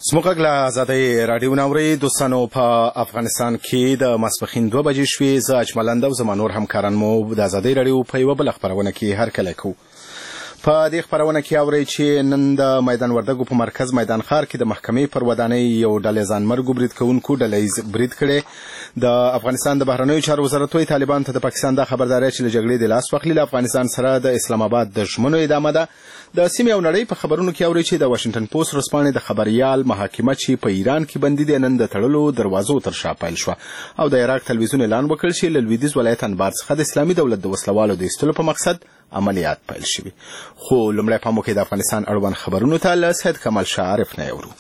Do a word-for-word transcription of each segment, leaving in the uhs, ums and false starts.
زموږ له آزادۍ راډیو ناوري دوستانو په افغانستان کې د ماسپښین دوه بجې شوې. زه اجملند او زما نور همکاران مو د آزادۍ راډیو په یوه بله خپرونه کې هرکلی کوو. په دې خپرونه کې اورئ چې نن د میدان وردګو په مرکز میدان ښار کې د محکمې پر ودانۍ یو ډلې ځانمرګو برید کوونکو ډله برید کړی. د افغانستان د بهرنیو چارو وزارت وایي طالبان ته د پاکستان دا خبرداری چې له جګړې د لاس واخلي له افغانستان سره د اسلام آباد د ژمنو ادامه ده. د سیمې او نړۍ په خبرونو کې اورئ چې د واشنګټن پوسټ ورځپاڼې د خبریال محاکمه چې په ایران کې بندي دی نن د تړلو دروازو تر شا پیل شوه او د عراق تلویزیون اعلان وکړ چې له لویدیځ ولایت انبار څخه د اسلامي دولت د وسلوالو د ایستلو په مقصد عملیات پیل شوي. خو لومړی پام وکړئ د افغانستان اړوند خبرونو ته له سید کمال شاه عارف نه اورو.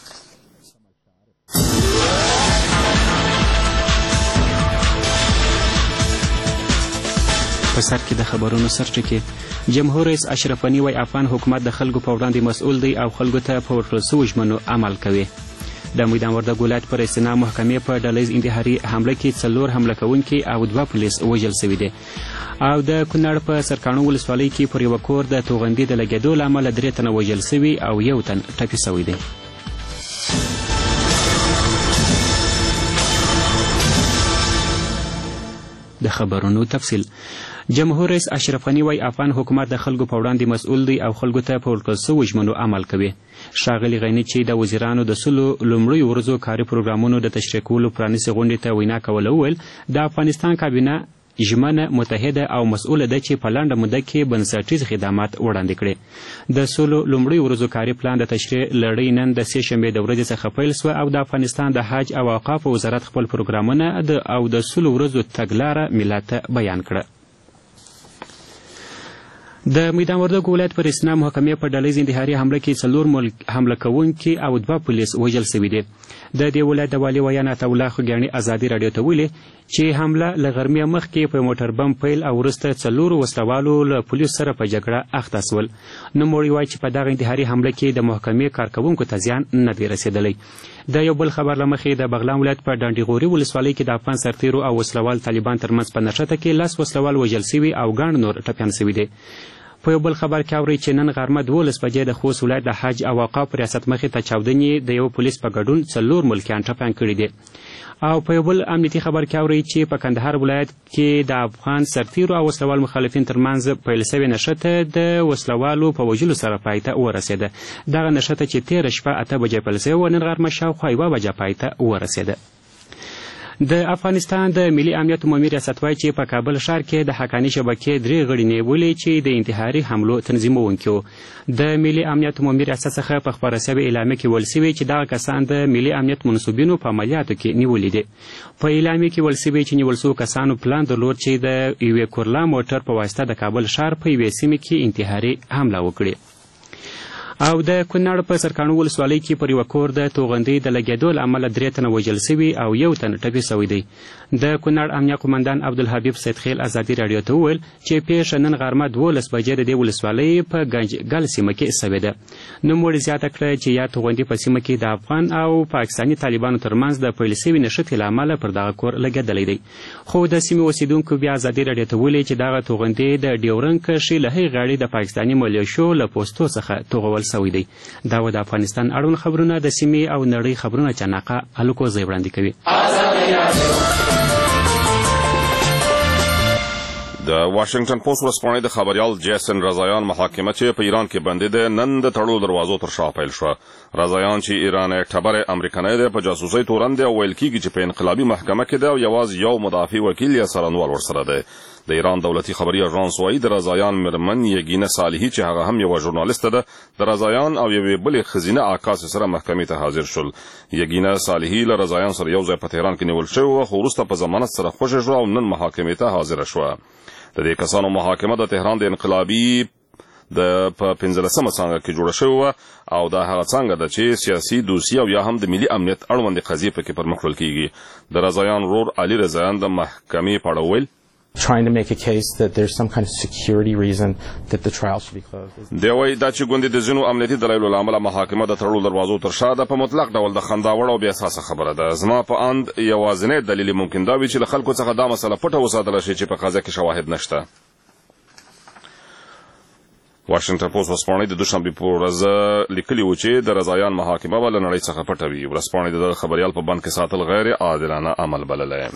په سر کې د خبرونو سرچکې جمهور رئیس اشرف غني وايي افغان حکومت د خلکو په وړاندې مسؤل دی او خلکو ته په ورکړل شویو ژمنو عمل کوي. د میدان وردګ ولایت پر استنا محکمې په ډلهیز انتحاري حمله کې څلور حمله کوونکي او دوه پولیس وژل شوي دي او د کونړ په سرکاڼو ولسوالۍ کې پر یوه کور د توغندي د لګېدو له امله درې تنه وژل شوي او یو تن ټپي شوی دی. د خبرونو تفصیل. جمهور رئیس اشرف غني وايي افغان حکومت د خلکو په وړاندې مسؤل دی او خلکو ته په ورکړل شویو ژمنو عمل کوي. ښاغلي غني چې د وزیرانو د سلو لومړیو ورځو کاري پروګرامونو د تشریح کولو پرانیستې غونډې ته وینا کوله وویل د افغانستان کابینه ژمنه متحده او مسؤله ده چې په لنډه موده کې بنسټیز خدمات وړاندې کړي. د سلو لومړیو ورځو کاري پلان د تشریح لړۍ نن د سې شنبې د ورځې څخه پیل شوه او د افغانستان د حج او اوقافو وزارت خپل پروګرامونه او د سلو ورځو تګلاره ملت ته بیان کړه. د میدان وردګ ولایت پر استنا محکمې په ډلهیز انتحاري حمله کې څلور حمله کوونکي او دوه پولیس وژل شوي دي. د دې ولایت د والي ویان عطاالله خوږیاڼي ازادي راډیو ته ویلي چې حمله له غرمې مخکې په موټر بم پیل او وروسته څلورو وسلوالو له پولیسو سره په جګړه اخته شول. نوموړي وایي چې په دغه انتحاري حمله کې د محکمې کارکوونکو ته زیان نه دی رسېدلی. د یو بل خبر له مخې د بغلان ولایت په ډنډیغوري ولسوالۍ کې د افغان سرتیرو او وسلوال طالبان ترمنځ په نښته کې لس وسلوال وژل شوي او ګڼ نور ټپیان شوي دي. په یو بل خبر کې اورئ چې نن غرمه دولس بجې د خوست ولایت د حج او اوقاف ریاست مخې ته چاودنې د یو پولیس په ګډون څلور ملکیان ټپیان کړي دي. او په یو بل امنیتي خبر کې اورئ چې په کندهار ولایت کې د افغان سرتیرو او وسلوال مخالفین ترمنځ پیل شوې نښته د وسلوالو په وژلو سره پای ته ورسېده. دغه نښته چې تېره شپه اته بجې پیل شوې وه نن غرمه شاوخوا یوه بجه پای ته ورسېده. د افغانستان د ملي امنیت عمومي ریاست وایي چې په کابل ښار کې د حقاني شبکې درې غړي نیولي چې د انتحاري حملو تنظیموونکي وو. د ملي امنیت عمومي ریاست څخه په خپاره شوې اعلامیه کې ویل شوي چې دغه کسان د ملي امنیت منصوبینو په عملیاتو کې نیولي دي. په اعلامیه کې ویل شوي چې نیول شوو کسانو پلان درلود چې د یوې کورلا موټر په واسطه د کابل ښار په یوې سیمې کې انتحاري حمله وکړي. او د کونړ په سرکاڼو ولسوالۍ کې پر یوه کور د توغندۍ د لګېدو له امله درې تنه وژل شوي او یو تن ټپي شوی دی. د کونړ امنیه قومندان عبدالحبیب سیدخیل ازادي راډیو ته وویل چې پیښه نن غرمه دولس بجې د دې ولسوالۍ په ګنجګل سیمه کې شوې ده. نوموړي زیاته کړه چې یا توغندي په سیمه کې د افغان او پاکستاني طالبانو ترمنځ د پیل شوي نښتې له امله پر دغه کور لګېدلی دی. خو د سیمې اوسیدونکو بیا ازادي راډیو ته ویلي چې دغه توغندي د ډیورنډ کرښې له هغې غاړې د پاکستاني ملیشو له پوستو څخه توغول شوی دی. دا و د افغانستان اړوند خبرونه د سیمې او نړۍ خبرونه چناقه الوکوزی وړاندې کوي. د واشنګټن پوسټ ورځپاڼې د خبریال جیسن رضایان محاکمه چې په ایران کې بندي ده نن د تړلو دروازو تر شا پیل شوه. رضایان چې ایران ټبر امریکایی دی په جاسوسۍ تورن دی او ویل کېږي چې په انقلابي محکمه کې ده او یوازې یو مدافع وکیل یا څارنوال ورسره دی. د ایران دولتي خبري اژانس وایي د رضایان مېرمن یګینه صالحي چې هغه هم یوه ژورنالیسته ده د رضایان او یوې بلې ښځینه عکاسې سره محکمې ته حاضر شول. یګینه صالحي له رضایان سره یو ځای په تهران کې نیول شوې وه خو وروسته په ضمانت سره خوشې شوه او نن محاکمې ته حاضره شوه. د دې کسانو محاکمه د تهران د انقلابي د په پنځلسمه څانګه کې جوړه شوې وه او دا هغه څانګه ده چې سیاسي دوسیه او یا هم د ملي امنیت اړوندې قضیې پکې پرمخ وړل کېږي. د رضایان ورور علي رضایان د محکمې په اړه وویل trying to make a case that there's some kind of security reason that the trial should be closed. دی وایي دا چې ګوندې د ځینو امنیتي دلایلو له امله محاکمه د تړلو دروازو تر شا ده په مطلق ډول د خندا وړ او بې اساسه خبره ده. زما په اند یوازینی دلیل ممکن دا وي چې له خلکو څخه دا مسله پټه وساتله شي چې په قضیه کې شواهد نشته. واشنگټن پوسټ ورځپاڼې د دوشنبې په ورځ لیکلي و چې د رضایان محاکمه به له نړۍ څخه پټه وي. ورځپاڼې د خبریال په بند کې ساتل غیر عادلانه عمل بللی.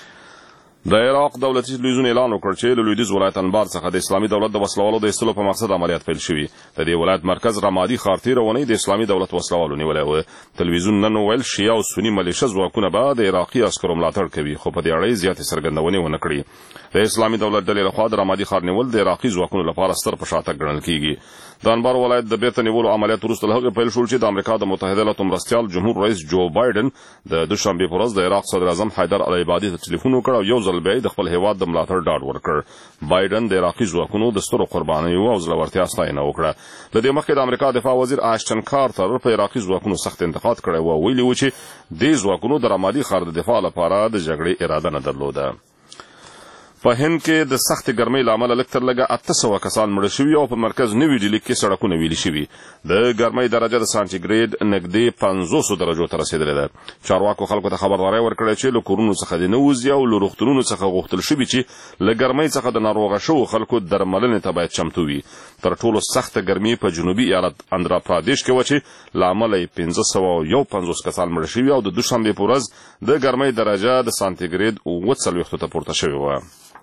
د عراق دولتي تلویزیون اعلان وکړ چې له لویدیځ ولایت انبار څخه د اسلامي دولت د وسلوالو د ایستلو په مقصد عملیات پیل شوي. د دې ولایت مرکز رمادي ښار تېره اونۍ د اسلامي دولت وسلوالو نیولی و. تلویزیون نن وویل شیعه او سني ملیشه ځواکونه به د عراقي عسکرو ملاتړ کوي، خو په دې اړه یې زیاتې څرګندونې ونه کړې. د اسلامي دولت ډلې لخوا د رمادي ښار نیول د عراقي ځواکونو لپاره ستر په شاتګ ګڼل کیږي. د انبار ولایت د بیرته نیولو عملیات وروسته له هغې پیل شول چې د امریکا د متحده ایالاتو مرستیال جمهور رئیس جو بایډن د دوشنبې په ورځ د عراق صدر اعظم حیدر العبادي ته ټلیفون وکړ او یو ځل بیا یې د خپل هېواد د ملاتړ ډاډ ورکړ. بایډن د عراقي ځواکونو د سترو قربانیو او زړورتیا ستاینه وکړه. له دې مخکې د امریکا دفاع وزیر آشټن کارتر په عراقي ځواکونو سخت انتقاد کړی و او ویلي و چې دې ځواکونو د رمادي ښار د دفاع لپاره د جګړې اراده نه درلوده. په هند کې د سختې ګرمۍ له امله لږ تر لږه اته سوه کسان مړه شوي او په مرکز نوي ډیلي کې سړکونه ویلي شوي. د ګرمۍ درجه د سانتیګریډ نږدې پنځوسو درجو ته رسېدلې ده. چارواکو خلکو ته خبرداری ورکړې چې له کورونو څخه دې نه وځي او له روغتونونو څخه غوښتل شوي چې له ګرمۍ څخه د ناروغه شوو خلکو درملنې ته باید چمتو وي. تر ټولو سخته ګرمي په جنوبي ایالت اندرا پردیش کې وه چې له امله یې پنځه سوه یو پنځوس کسان مړه شوي او د دوشنبې په ورځ د ګرمۍ درجه د سانتیګریډ اووه څلوېښتو ته پورته شوې وه.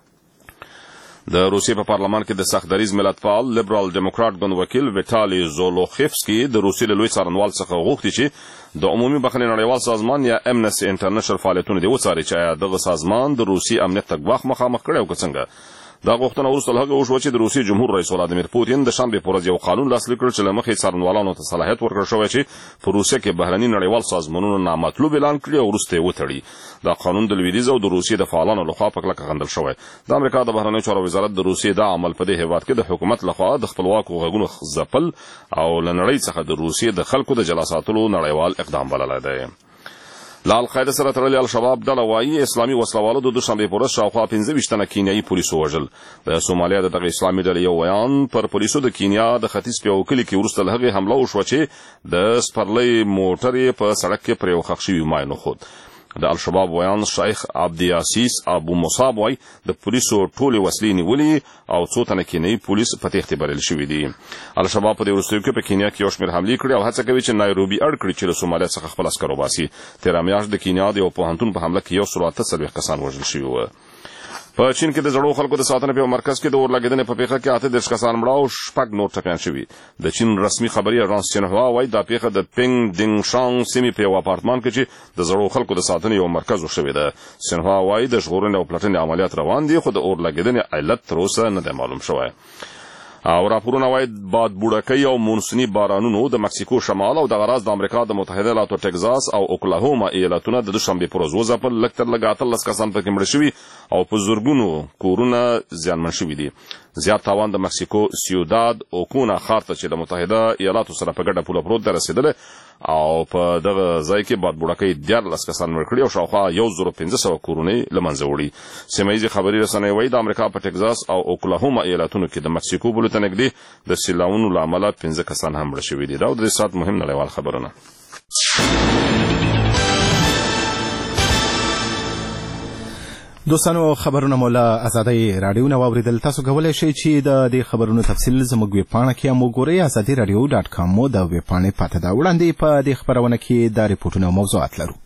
د روسیې په پارلمان کې د سخت دریځ ملتپال لیبرال ډیموکرات ګوند وکیل ویټالي زولوخیفسکي د روسیې له لوی څارنوال څخه غوښتي چې د عمومي بخښنې نړیوال سازمان یا امنسټي انټرنیشنل فعالیتونه دې وڅاري چې آیا دغه سازمان د روسیې امنیت ته ګواښ مخامخ کړی او که څنګه. دا غوښتنه وروسته له هغې وشوه چې د روسیې جمهور رئیس ولادیمیر پوتین د شنبې په ورځ یو قانون لاسلیک کړ چې له مخې څارنوالانو ته صلاحیت ورکړل شوی چې په روسیه کې بهرني نړیوال سازمانونه نامطلوب اعلان کړي او وروسته یې وتړي. دا قانون د لویدیځ او د روسیې د فعالانو لخوا په کلکه غندل شوی. د امریکا د بهرنیو چارو وزارت د روسیې دا عمل په دې هېواد کې د حکومت لخوا د خپلواکو غږونو ځپل او له نړۍ څخه د روسیې د خلکو د جلا ساتلو نړیوال اقدام بللی دی. له القاعده سره تړلې الشباب ډله وایي اسلامي وسلوالو د دوشنبې په ورځ شاوخوا پنځه ویشت تنه کینیایي پولیسو وژل. د سومالیا د دغه اسلامي ډلې یو بیان پر پولیسو د کینیا د ختیځ په یو کلي کې وروسته له هغې حمله وشوه چې د سپرلۍ موټر یې په سړک کې پر یو ښخ شوي ماین وخوت. د الشباب ویان شیخ عبدیاسیس ابو مصاب وایي د پولیسو ټولې وسلې نیولې او څو تنه کینیایي پولیس په تېښتې بریل شوي دي. الشباب په دې وروستیو کې په کینیا کې یو شمېر حملې کړي او هڅه کوي چې نایروبي اړ کړي چې له سومالیا څخه خپل عسکر وباسي. تېره میاشت د کینیا د یو پوهنتون په حمله کې یو سل اته څلوېښت کسان وژل شوي وو. په چین کې د زړو خلکو د ساتنې په مرکز کې د اور لګېدنې په پیښه کې اته دېرش کسان مړه او شپږ نور ټپیان شوي. د چین رسمي خبري اژانس سینهوا وایي دا پیښه د پینګ دینګ شانګ سیمې په یو اپارتمان کې چې د زړو خلکو د ساتنې یو مرکز وشوی ده. سینهوا وایي د ژغورنې او پلټنې عملیات روان دي خو د اور لګېدنې علت تر اوسه نه دی معلوم شوی. او راپورونه وایي باد بوډکۍ او مونسوني بارانونو د مکسیکو شمال او دغه راز د امریکا د متحده ایالاتو ټکزاس او اوکلاهوما ایالتونه د دوشنبې په ورځ وځپل. لږ تر لږه اتلس کسان پکې مړه شوي او په زرګونو کورونه زیانمن شوي دي. زیات تاوان د مکسیکو سیوداد اوکونا ښار ته چې د متحده ایالاتو سره په ګډه پوله پروت دی رسېدلی او په دغه ځای کې باد بوډکۍ دیارلس کسان مړه کړي او شاوخوا یو زرو پنځه سوه کورونه له منځه وړي. سیمه ییزې خبري رسنۍ وایي د امریکا په ټکزاس او اوکلاهوما ایالتونو کې د مکسیکو پولې ته نږدې د سیلاونو له امله پنځه کسان هم مړه شوي دي. دا د دې ساعت مهم نړیوال خبرونه. دوستانو خبرونه مو له ازادۍ راډیو نه واورېدل. تاسو کولی شئ چې د دې خبرونو تفصیل زموږ ویبپاڼه کې هم وګورئ. ازادي راډیو ډاټ کام مو د ویبپاڼې پته ده. وړاندې په دې خبرونه کې د ریپورټونو او موضوعات لرو.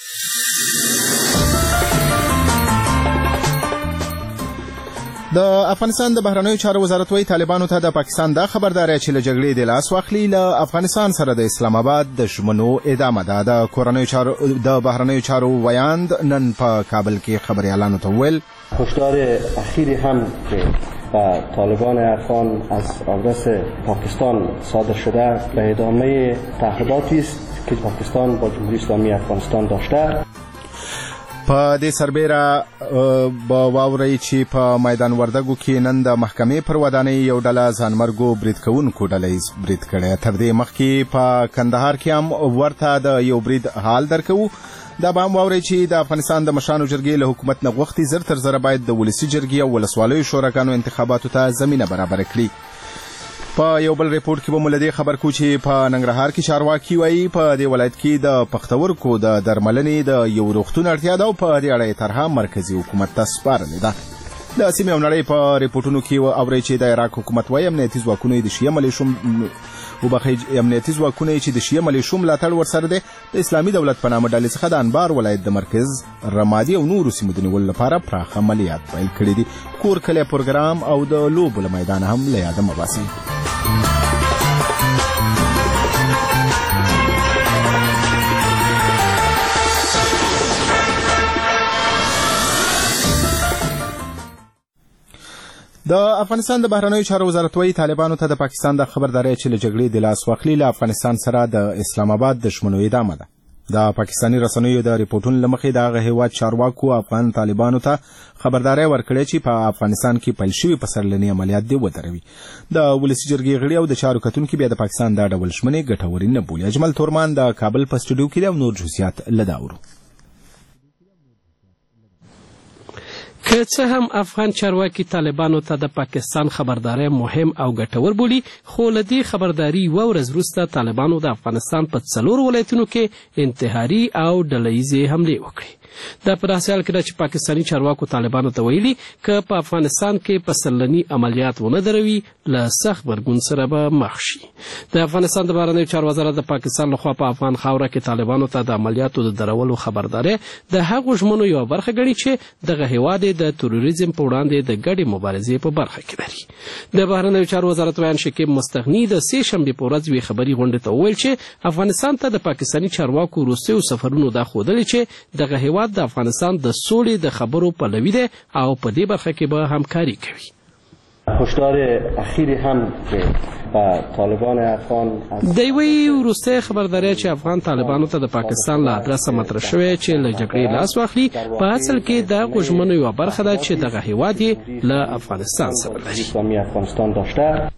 د افغانستان د بهرنیو چارو وزارت وایي طالبانو ته د پاکستان دا خبرداری چې له جګړې د لاس واخلي له افغانستان سره د اسلام آباد د ژمنو ادامه ده. د کورنیو چارو د بهرنیو چارو ویاند نن په کابل کې خبریالانو ته وویل هشدار اخیری هم که به طالبان افغان از آدرس پاکستان صادر شده به ادامه تعهداتی است که پاکستان با جمهوری اسلامی افغانستان داشته. په دې سربیره به واورئ چې په میدان وردګو کې نن د محکمې پر ودانۍ یو ډله ځانمرګو برید کوونکو ډله ییز برید کړی. تر دې مخکې په کندهار کې هم ورته د یو برید حال درکوو. دا به هم واورئ چې د افغانستان د مشرانو جرګې له حکومت نه غوښتي زر تر زره باید د ولسي جرګې او ولسوالیو شوراګانو انتخاباتو ته زمینه برابره کړي. په یو بل ریپورټ کې به مو له دې خبر کو چې په ننګرهار کې چارواکي وایي په دې ولایت کې د پښتورګو د درملنې د یو روغتون اړتیا ده او په دې اړه یې طرحه مرکزي حکومت ته سپارلې ده. د سیمې او نړۍ په ریپورتونو کې اورئ چې د عراق حکومت وايي امنیتي ځواکونه د شیعه ملیشو وبخښئ امنیتي ځواکونه چې د شیعه ملیشو ملاتړ ورسره دی د اسلامي دولت په نامه ډلې څخه د انبار ولایت د مرکز رمادي او نورو سیمو د نیولو لپاره پراخ عملیات پیل کړي دي. کور کلی پروګرام او د لوبو له میدانه هم له یاده مه باسئ. د افغانستان د بهرنیو چارو وزارت وايي طالبانو ته د پاکستان د خبرداري چې له جګړې د لاس واخلي له افغانستان سره د اسلام آباد دښمنو ادامه ده. د پاکستاني رسنیو د ریپورتونو له مخې د هغه هیواد چارواکو افغان طالبانو ته خبرداري ورکړې چې په افغانستان کې پیل شوي پسرلني عملیات دې ودروي. د ولسي جرګې غړي او د چارو کتونکي بیا د پاکستان دا ډول ژمنې ګټورې نه بولي. اجمل تورمان د کابل په سټوډیو کې د نور جزئیات له دا اورو. که څه هم افغان چارواکي طالبانو ته د پاکستان خبرداري مهم او ګټور بولي، خو له دې خبرداري یوه ورځ وروسته طالبانو د افغانستان په څلورو ولایتونو کې انتحاري او ډلهییزې حملې وکړې. دا په داسې حال کې ده چې پاکستاني چارواکو طالبانو ته ویلي که په افغانستان کې پسرلني عملیات ونه دروي له سخت غبرګون سره به مخ شي. د افغانستان د بهرنیو چارو وزارت د پاکستان لخوا په افغان خاوره کې طالبانو ته د عملیاتو د درولو خبرداری د هغو ژمنو یوه برخه ګڼي چې دغه هیواد د تروریزم په وړاندې د ګډې مبارزې په برخه کې لري. د بهرنیو چارو وزارت ویان شکیب مستغني د سې شنبې په ورځ یوې خبري غونډې ته وویل چې افغانستان ته د پاکستاني چارواکو وروستیو سفرونو دا ښودلي چې دغه هیواد د افغانستان د سولې د خبرو پلوي دی او په دې برخه کې به همکاري کوي. هشدار اخیری هم که طالبان افغان د یوې وروستۍ خبرداری چې افغان طالبانو ته د پاکستان له ادرسه مطرح شوې چې له جګړې لاس واخلي په اصل کې د غوژمنو یوه برخه ده چې دغه هیواد یې له افغانستان سره لري. اسلامي افغانستان داشته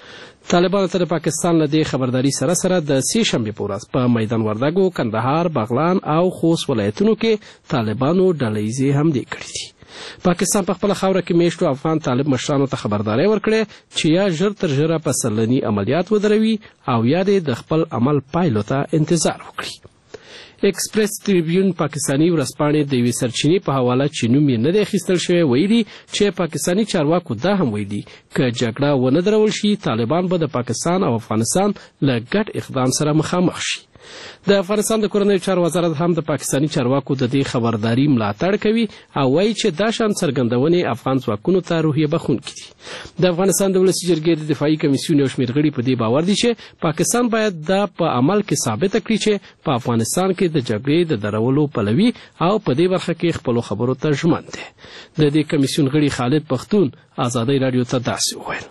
طالبانو ته د پاکستان له دې خبرداري سره سره د سې شنبې په ورځ په میدان وردګو، کندهار، بغلان او خوست ولایتونو کې طالبانو ډلهییزې حملې کړې دي. پاکستان په خپله خاوره کې میشتو افغان طالب مشرانو ته خبرداری ورکړې چې یا ژر تر ژره پسرلني عملیات ودروي او یا د خپل عمل پایلو ته انتظار وکړي. ایکسپریس ټریبیون پاکستاني ورځپاڼې د یوې سرچینې په حواله چې نوم یې نه دی اخیستل شوی ویلي چې پاکستاني چارواکو دا هم ویلي که جګړه ونه درول شي طالبان به د پاکستان او افغانستان له ګډ اقدام سره مخامخ شي. د افغانستان د کورنیو چارو وزارت هم د پاکستاني چارواکو د دې خبرداري ملاتړ کوي او وایي چې دا شان څرګندونې افغان ځواکونو ته روحیه بخښونکي دي. د افغانستان د ولسي جرګې د دفاعي کمیسیون یو شمېر غړي په دې باور دي چې پاکستان باید دا په عمل کې ثابته کړي چې په افغانستان کې د جګړې د درولو پلوي او په دې برخه کې خپلو خبرو ته ژمن دی. د دې کمیسیون غړي خالد پښتون ازادۍ راډیو ته داسې وویل: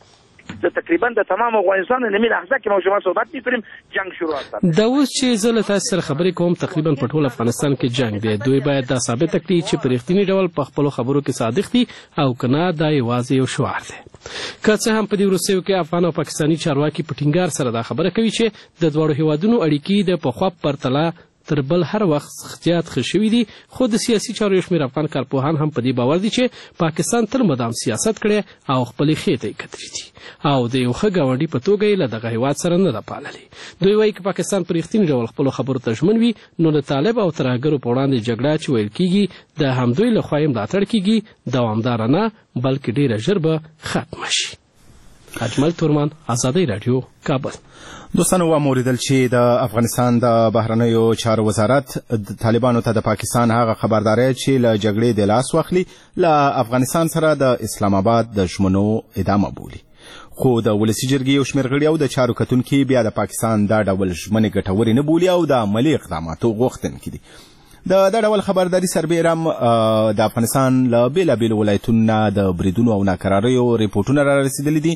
د تقریبا د تمام افغانستان د نیمه لحظه کې موږ شما صحبت می‌کنیم جنگ شروع است. دا اوس چې زه له تاسو سره خبرې کوم تقریبا په ټول افغانستان کې جنگ دی. دوی باید دا ثابت کړي چې په رښتینی ډول په خپلو خبرو کې صادق دي او کنه دا یوازې یو شعار دی. که څه هم په دې وروستیو کې افغان او پاکستاني چارواکي په ټینګار سره دا خبره کوي چې د دواړو هیوادونو اړیکې د پخوا په پرتله تر بل هر وخت زیات ښه شوي دي، خو د سیاسي چارو یو شمېر افغان کارپوهان هم په دې باور دي چې پاکستان تل مدام سیاست کړی او خپلې خېټې یې کتلي دي او د یو ښه ګاونډي په توګه یې له دغه هیواد سره نه ده پاللې. دوی وایي که پاکستان په رښتیني ډول خپلو خبرو ته ژمن وي نو د طالب او ترهګرو په وړاندې جګړه چې ویل کېږي د همدوی له خوا یې ملاتړ کېږي دوامداره نه بلکې ډېره ژر به ختمه شي. اجمل تورمان، ازادۍ راډیو، کابل. دوستانو واوریدل چې د افغانستان د بهرنیو چارو وزارت طالبانو ته د پاکستان هغه خبرداری چې له جګړې د لاس واخلي له افغانستان سره د اسلام آباد د ژمنو ادامه بولي. خو د ولسي جرګې یو شمېر غړي او د چارو کتونکي بیا د پاکستان دا ډول ژمنې ګټورې نه بولي او د عملي اقداماتو غوښتونکي دي. د دا ډول خبرداري سربیره هم د افغانستان له بېلابېلو ولایتونو نه د بریدونو او ناکراریو ریپورټونه را رسېدلي دي.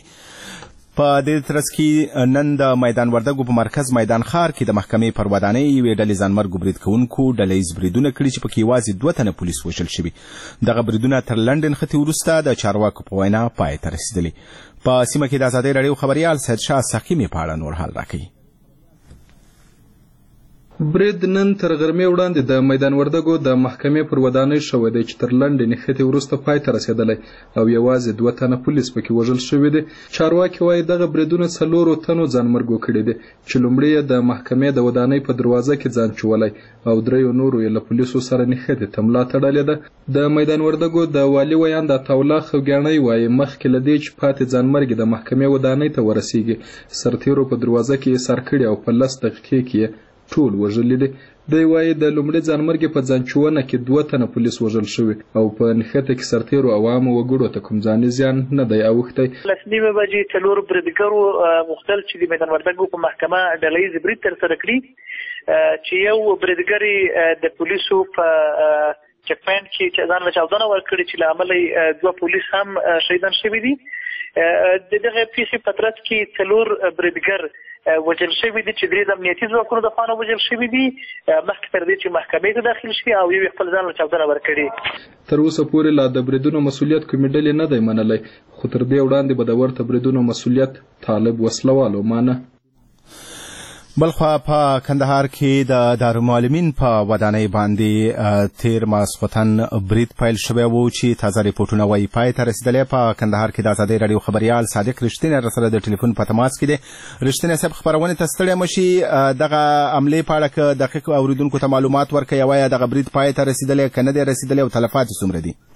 په دې ترڅ کې نن د میدان وردګو په مرکز میدان ښار کې د محکمې پر ودانۍ یوې ډلې ځانمرګو برید کوونکو ډلهییز بریدونه کړي چې پکې یوازې دوه تنه پولیس وژل شوي. دغه بریدونه تر لنډ نښتې وروسته د چارواکو په وینا پای ته رسېدلي. په سیمه کې د ازادۍ راډیو خبریال سید شاه سقیمې په اړه نور حال راکوي. برید نن تر غرمې وړاندې د میدان وردګو د محکمې پر ودانۍ شوی دی چې تر لنډې نښتې وروسته پای ته رسېدلی او یوازې دوه تنه پولیس پکې وژل شوي دي. چارواکي وایي دغه بریدونه څلورو تنو ځانمرګو کړي دي چې لومړی یې د محکمې د ودانۍ په دروازه کې ځان چولی او دریو نورو یې له پولیسو سره نښتې ته ملا تړلې ده. د میدان وردګو د والي ویاند عطاالله خوږیاڼی وایي مخکې له دې چې پاتې ځانمرګي د محکمې ودانۍ ته ورسیږي سرتیرو په دروازه کې یې سر کړي او په لس دقیقې کې ټول وژلي دي. دی وایي د لومړي ځانمرګي په ځانچونه کې دوه تنه پولیس وژل شوي او په نښته کې سرتیرو عوامو وګړو ته کوم ځاني زیان نه دی اوښتی. لس نیمې بجې څلور بریدګرو غوښتل چې د میدان وردګو په محکمه ډله ییز برید ترسره کړي چې یو بریدګر د پولیسو په چک پوینټ کې ځان له چاودنه ورکړي چې له امله دوه پولیس هم شهیدان شوي دي. د دغه پیښې په ترڅ کې څلور بریدګر وژل شوي دي چې درې د امنیتي ځواکونو د خوا نه وژل شوي دي مخکې تر دې چې محکمې ته داخل شي او یو یې خپل ځان له چاودنه ورکړي. تر اوسه پورې لا د بریدونو مسؤلیت کومې ډلې نه دی منلی خو تر دې وړاندې به د ورته بریدونو مسؤلیت طالب وسلوالو مانه. بلخوا په کندهار کې د دارالمعلمین په ودانۍ باندې تیر ماسخوتن برید پیل شوی و چې تازه ریپورټونه وایي پای ته رسېدلی. په کندهار کې د ازادۍ راډیو خبریال صادق رښتینی راسره د ټلیفون په تماس کې دی. رښتینی صاحب خپرونې ته ستړی مه شي دغه حملې په اړه که دقیق اورېدونکو ته معلومات ورکړئ وایه دغه برید پای ته رسېدلی که نه دی رسېدلی او تلفات یې څومره دي؟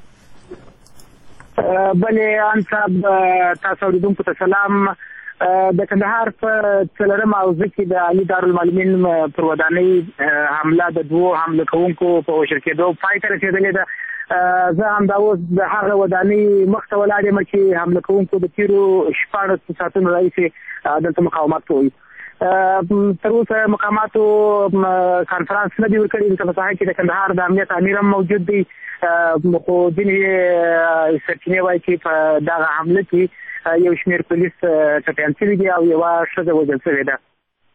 بلې ان صاحب تاسو اورېدونکو ته سلام. د کندهار په څلورم حوزه کې د علي دارالمعلمین پر ودانۍ حمله د دوو حمله کوونکو په وژل کېدو پای ته رسېدلې ده. زه همدا اوس د هغه ودانۍ مخ ته ولاړ یم چې حمله کوونکو د تېرو شپاړسو ساعتونو راهیسې دلته مقاومت کوي. تر اوسه مقاماتو کانفرانس نه دی ورکړی. دلته په ساحه کې د کندهار د امنیت امیر هم موجود دی خو ځینې سرچینې وایي چې په دغه حمله کې یو شمېر پولیس ټپیان شوي دي او یوه ښځه وژل شوې ده.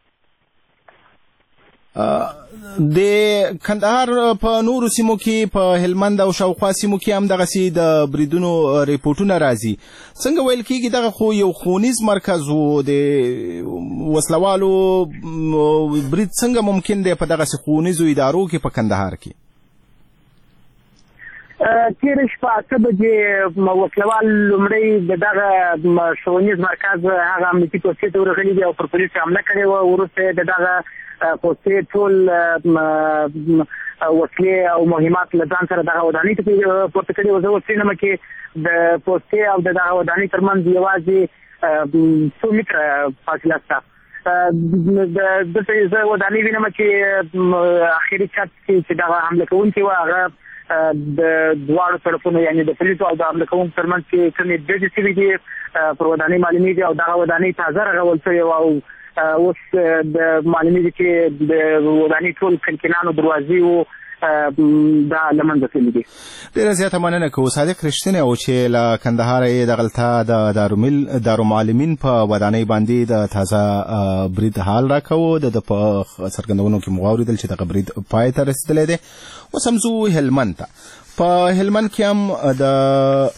د کندهار په نورو سیمو کې په هلمند او شاوخوا سیمو کې هم دغسې د بریدونو ریپورټونه راځي. څنګه ویل کېږي دغه خو یو ښوونیز مرکز و د وسلوالو برید څنګه ممکن دی په دغسې ښوونیزو ادارو کې په کندهار کې؟ تېره شپه اته بجې وسلوال لومړی د دغه ښوونیز مرکز هغه امنیتي پوستې ته ورغلي دي او پر پولیسو حمله کړې وه. وروسته یې د دغه پوستې ټول وسلې او مهمات له ځان سره دغه ودانۍ ته پورته کړي وه. زه اوس وینم چې د پوستې او د دغه ودانۍ ترمنځ یوازې څو متره فاصله شته. دلته زه ودانۍ وینم چې اخري چت کې چې دغه حمله کوونکي وه هغه د دواړو طرفونو یعنې د پولیسو او د حمله کوونکو ترمنځ چې کومې ډزې شوي دي پر ودانۍ معلومېږي او دغه ودانۍ تازه رغول شوې وه او اوس د معلومېږي چې د ودانۍ ټول کړکینانو دروازې وو دا له منځه تللي دي. ډېره زیاته مننه کوو صادق رښتینی و چې له کندهاره یې دغلته د دارالمعلمین په ودانۍ باندې د تازه برید حال راکوو. د ده په څرګندونو کې مو واورېدل چې دغه برید پای ته رسېدلی دی. اوس هم ځو هلمند ته. په هلمند کې هم د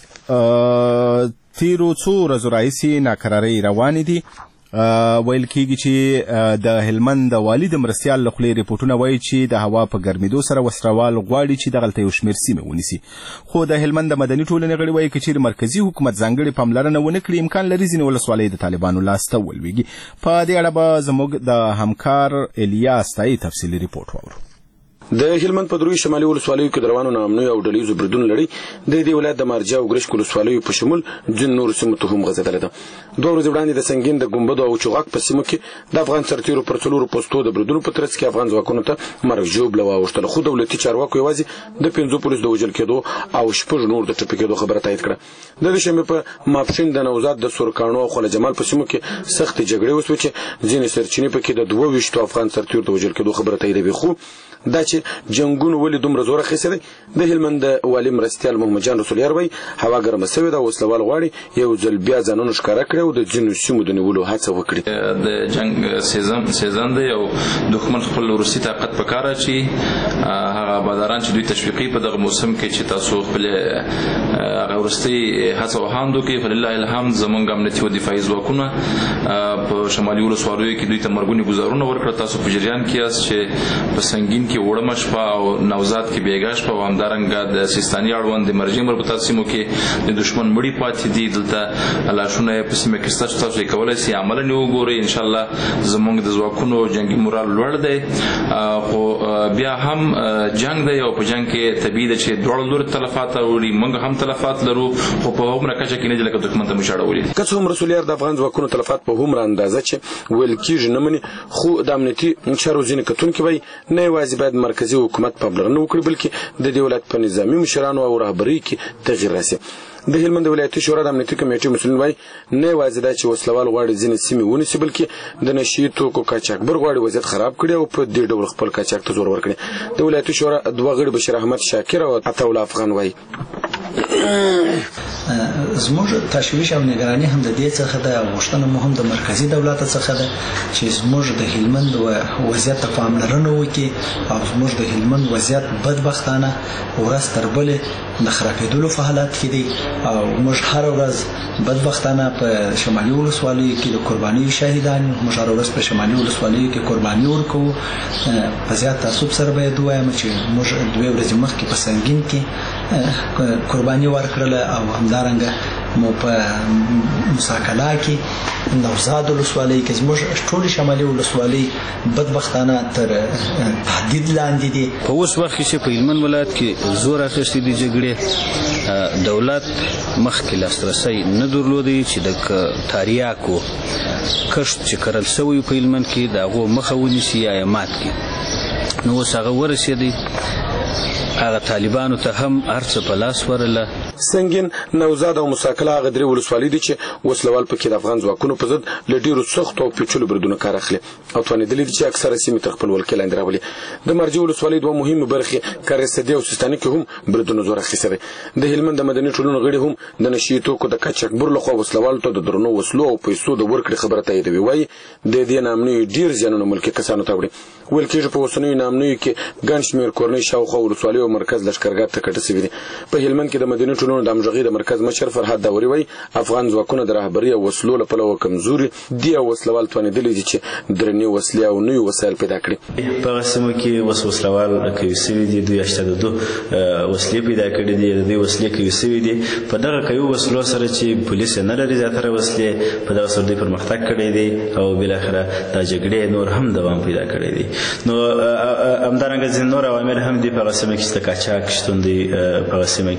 تېرو څو ورځو راهیسې ناکرارۍ روانې دي. ویل کېږي چې د هلمند د والي د مرستیال له خولې ریپورټونه وایي چې د هوا په ګرمېدو سره وسروال غواړي چې دغلته یو شمېر سیمې ونیسي. خو د هلمند د مدني ټولنې غړي وایي که چېرې مرکزي حکومت ځانګړې پاملرنه ونه کړي امکان لري ځینې ولسوالۍ د طالبانو لاسته ولویږي. په دې اړه به زموږ د همکار الیاس تایي تفصیلي ریپورټ واورو. د هلمند په دروي شمالي ولسوالیو کې د روانو ناامنیو او ډلهییزو بریدونو لړۍ د دې ولایت د مارجه او ګرشک ولسوالیو په شمول ځینو نورو سیمو ته هم غځېدلې ده. دوه ورځې وړاندې د سنګین د ګمبدو او چوغک په سیمو کې د افغان سرتیرو پر څلورو پوستو د بریدونو په ترڅ کې افغان ځواکونو ته مرګ ژوبله واوښتله خو دولتي چارواکو یوازې د پنځو پولیسو د وژل کېدو او شپږ نور د ټپي کېدو خبره تایید کړه. د دې شنبې په ماپښین د نوزاد د سورکاڼو او خله جمال په سیمو کې سختې جګړې وسوې چې ځینې سرچینې پکې د دوه ویشتو افغان سرتیرو د وژل کېدو خبره تاییدوي. خو دا چې جنگونو ولې دومره زور اخیستی دی د هلمند د والي مرستیال محمد جان رسول یار وایي هوا ګرمه سوې ده او وسلوال غواړي یو ځل بیا ځانونه ښکاره کړي او د ځینو سیمو د نیولو هڅه وکړي. د جنګ سیزن سیزن دی او دښمن خپل روسي طاقت په کار اچوي. هغه بادران چې دوی تشویقي په دغه موسم کې چې تاسو خپل هغه ورستي هڅه وهاندو کې فلله الحمد زمونږ امنیتي او دفاعي ځواکونه په شمالي ولسوالیو کې دوی ته مرګونی گزارونه ورکړه. تاسو په جریان کې یاست چې په سنگین کې وړمه شپه او نوزاد کې بیګا شپه او همدارنګه د سیستاني اړوند د مرجع مربوطه سیمو کې د دشمن مړی پاتې دي. دلته لاشونه په سیمه کې ستاسو تاسو کولای شئ عمل نه وګورئ. ان شاء الله زمونږ د ځواکونو جنگي مورال لوړ دی خو بیا هم جنگ دی او په جنگ کې طبيعي ده چې دوړ لور تلفات وړي موږ هم تلفات لرو خو په هغه مرکه کې نه لکه دښمن ته مشاړولې. که څه هم رسولیار د افغان ځواکونو تلفات په هم اندازه چې ویل کېږي نه مني خو د امنیتي چارو ځینې کتونکي وایي نه یوازې باید مرکزي حکومت پاملرنه وکړي بلکې د دولت په نظامي مشرانو او رهبرۍ کې تغییر راسي. د هلمند ولایتي شورا د امنیتي کمیټې مسؤلین وایي نه یوازې دا چې وسلوال غواړي ځینې سیمې ونیسي بلکې د نشي توکو قاچاقبر غواړي وضعیت خراب کړي او په دې ډول خپل قاچاق ته زور ورکړي. د ولایتي شورا دوه غړي بشیر احمد شاکر او عطاءالله افغان وایي زموږ تشویش او نگرانی هم د دې څخه ده، غوښتنه مو هم د مرکزی دولت څخه ده چې زموږ د هلمند وضعیت ته پاملرنه وکړي او زموږ د هلمند وضعیت بدبختانه ورځ تر بلې د خرابېدلو په حالت کې دی او موږ هر ورځ بدبختانه په شمالي ولسوالیو کې د قرباني شهیدان موږ هر ورځ په شمالي ولسوالیو کې قرباني ورکوو. په زیات تعصب سره باید ووایم چې موږ دوه ورځې مخکې په سنگین کې قرباني ورکړله او همدارنګه مو په مساکلا کې نوزاد ولسوالۍ کې زموږ ټول شمالي ولسوالۍ بدبختانه تر تهدید لاندې دي. په اوس وخت کې چې په هلمند ولایت کې زور اخیستې دي جګړې دولت مخکې لاسرسی نه درلودی چې د تاریاکو کښت چې کرل شوی په هلمند کې د هغو مخه ونیسي یا یې مات کړي. نو اوس هغه ورسېدی هغه طالبانو ته هم هر څه په لاس ورله. سنگین، نوزاد او مساکلا هغه درې ولسوالۍ دي چې وسلوال پکې د افغان ځواکونو په ضد له ډېرو سختو او پیچلو بریدونو کار اخلي او توانېدلي دي چې اکثره سیمې تر خپل ولکې لاندې راولي. د مرجع ولسوالۍ دوه مهمې برخې کارېستدي او سیستاني کې هم بریدونو زور اخیستی دی. د هلمند د مدني ټولنو غړي هم د نشي توکو د قاچاقبر لخوا وسلوالو ته د درنو وسلو او پیسو د ورکړې خبره تاییدوي. وایي د دې ناامنیو ډېر زیانونه ملکي کسانو ته وړي. ویل کېږي په اوسنیو ناامنیو کې ګڼ شمېر کورنۍ شاوخوا ولسوالۍ او مرکز لښکرګاه ته کډه سوي دي. په هلمند کې د مدني ټولنو د همغږۍ د مرکز مشر فرهاد داوري وایي افغان ځواکونه د رهبرۍ او وسلو له پلوه کمزوري دي او وسلوال توانېدلي دي چې درنې وسلې او نوي وسایل پیدا کړي. په هغه سیمو کې اوس وسلوال کوي سوي دي، دوی اشته د دوه وسلې پیدا کړي دي، د دوی وسلې کوي سوي دي. په دغه کوي وسلو سره چې پولیس نه لري زیاتره وسلې په دغه سره دوی پرمختګ کړی دی او بالاخره دا جګړې نور هم دوام پیدا کړی دی. نو همدارنګه ځینې نور عوامل هم دي په هغه سیمه کې چې د قاچاق شتون دی، په هغه سیمه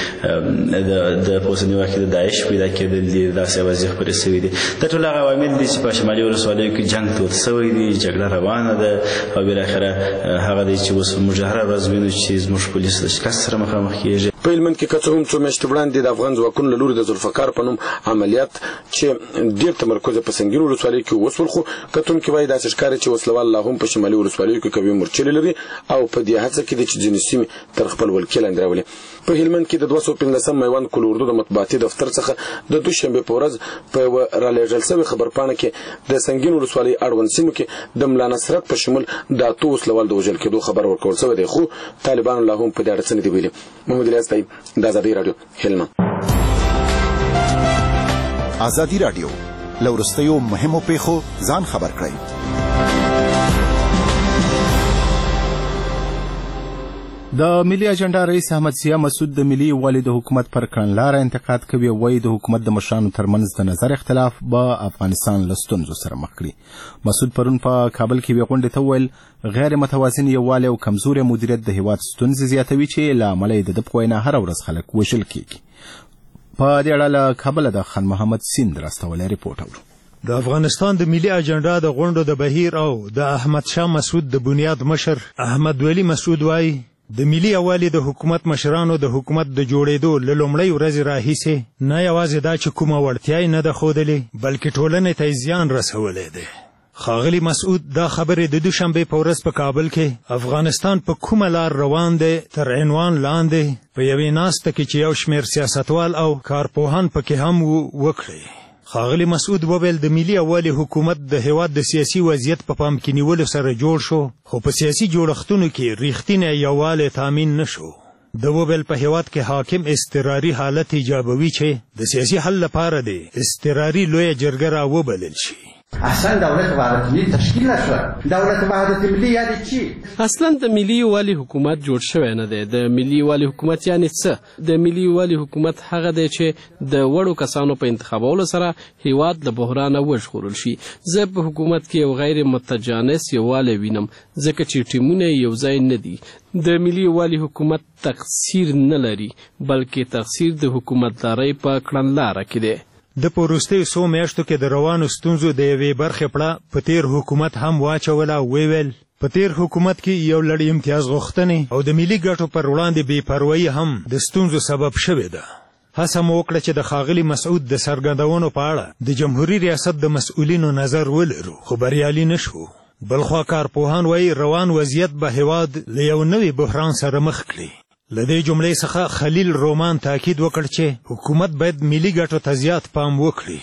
کې د پوسنی واکې د داعش پیدا کېدل دي، داسې وضعیت خپرې شوي دي. دا ټول هغه عوامل دي چې په شمالي ولسوالیو کې جنګ تود شوی دی، جګړه روانه ده او بالاخره هغه دی چې اوس موږ هره ورځ وینو چې زموږ پولیس له شکست سره مخامخ کېږي. په هلمند کې که څه هم څو میاشتې وړاندې د افغان ځواکونو له لوري د ذوالفقار په نوم عملیات چې ډېر تمرکز په سنګین ولسوالۍ کې وسول، خو کتونکي وایي داسې ښکاري چې وسلوال لا هم په شمالي ولسوالیو کې قوي مورچلې لري او په دې هڅه کې دي چې ځینې سیمې تر خپل ولکې لاندې راولي. په هلمند کې د دوه سوه پنځلسم میوند کل اردو د مطبوعاتي دفتر څخه د دوشنبې په ورځ په یوه رالېږل شوې خبرپاڼه کې د سنګین ولسوالۍ اړوند سیمو کې د ملا نصرت په شمول د اتو وسلوال د وژل کېدو خبر ورکول شوی دی، خو طالبانو لا هم په دې اړه څه نه دي ویلي. محمد الیاس طیب، د ازادي راډیو، هلمند. ازادي راډیو له وروستیو مهمو پیښو ځان خبر کړئ. د ملي اجنډا رئیس احمد سیاه مسعود د ملي یووالي د حکومت پر کړنلاره انتقاد کوي. وایي د حکومت د مشرانو ترمنځ د نظر اختلاف به افغانستان له ستونزو سره مخ کړي. مسعود پرون په کابل کې یوې غونډې ته وویل غیر متوازن یووالی او کمزوری مدیریت د هیواد ستونزې زیاتوي چې له امله یې د ده په وینا هره ورځ خلک وژل کېږي. په دې اړه له کابله د خان محمد سیند راستولی ریپورټ اورو. د افغانستان د ملي اجنډا د غونډو د بهیر او د احمد شاه مسعود د بنیاد مشر احمد ولی مسعود وایي د ملي یووالي د حکومت مشرانو د حکومت د جوړېدو له لومړۍ ورځې راهیسې نه یوازې دا چې کومه وړتیا یې نه ده ښودلې بلکې ټولنې ته یې زیان رسولی دی. ښاغلي مسعود دا خبرې د دوشنبې په ورځ په کابل کې افغانستان په کومه لار روان دی تر عنوان لاندې په یوې ناسته کې چې یو شمېر سیاستوال او کارپوهان پکې هم وکړي. ښاغلي مسعود وویل د ملي یووالي حکومت د هیواد د سیاسي وضعیت په پام کې نیولو سره جوړ شو خو په سیاسي جوړښتونو کې ریښتینی یووالی تامین نشو. د وویل په هیواد کې حاکم اضطراري حالت ایجابوي چې د سیاسي حل لپاره دی اضطراري لویه جرګه راوبلل شي. اصلا دولت وحدت ملی تشکیل نشوه. دولت وحدت ملی یعنی چی؟ اصلا د ملي یووالي حکومت جوړ شوی نه دی. د ملي یووالي حکومت یعنی څه؟ د ملي یووالي حکومت هغه دی چې د وړو کسانو په انتخابولو سره هیواد له بحرانه وژغورل شي. زه په حکومت کې یو غیر متجانس یووالی وینم ځکه چې ټیمونه یو ځای نه دي. د ملي یووالي حکومت تقصیر نه لري بلکې تقصیر د حکومتدارۍ په کړنلاره کې دی. د په وروستیو څو میاشتو کې د روانو ستونزو د یوې برخې پړه په تیر حکومت هم واچوله او ویل په تیر حکومت کې یو لړ امتیاز غوښتنې او د ملي ګټو پر وړاندې بې پروایي هم د ستونزو سبب شوې ده. هڅه مو وکړه چې د ښاغلي مسعود د څرګندونو په اړه د جمهوري ریاست د مسؤلینو نظر ولرو خو بریالي نشو. بلخوا کارپوهان وایي روان وضعیت به هیواد له یو نوي بحران سره مخ کړي. له دې جملې څخه خلیل رومان تاکید وکړ چې حکومت باید ملي ګټو ته زیات پام وکړي.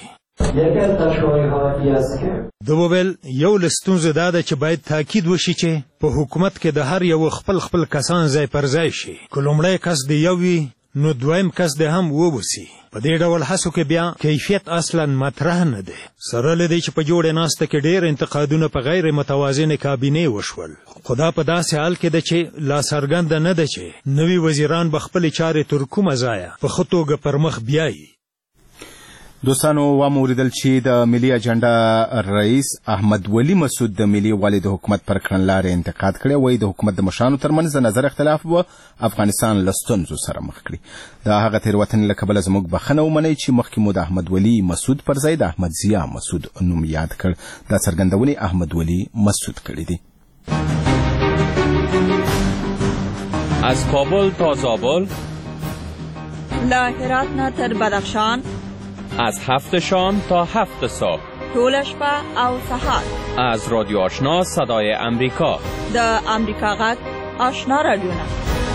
د وویل یو له ستونزو دا ده چې باید تاکید وشي چې په حکومت کې د هر یو خپل خپل کسان ځای پر ځای شي. که لومړی کس د یو وي نو دویم کس د هم ووسی. په دې ډول هڅو کې بیا کیفیت اصلا مطرح نه دی. سره له دې چې په جوړې ناسته کې ډېر انتقادونه په غیر متوازنې کابینې وشول خو دا په داسې حال کې ده چې لا څرګنده نه ده چې نوي وزیران به خپلې چارې تر کومه ځایه په ښه توګه پر مخ بیایي. دوستانو واوریدل چې د ملي اجنډا رئیس احمد ولی مسعود د ملي یووالي د حکومت پر کړنلارې انتقاد کړی. وایي د حکومت د مشرانو ترمنځ د نظر اختلاف به افغانستان له ستونزو سره مخ کړي. د هغه تېروتنې له کبله زموږ بخښنه ومنئ چې مخکې مو د احمد ولی مسعود پر ځای د احمد ضیا مسعود نوم یاد کړ. دا څرګندونې احمد ولی مسعود کړي دي. از کابل تا زابل، له هرات نه تر بدخشان، از هفت شام تا هفت صبح، ټول شپه او سهار، از رادیو آشنا صدای امریکا، د امریکا غږ آشنا رادیوونه.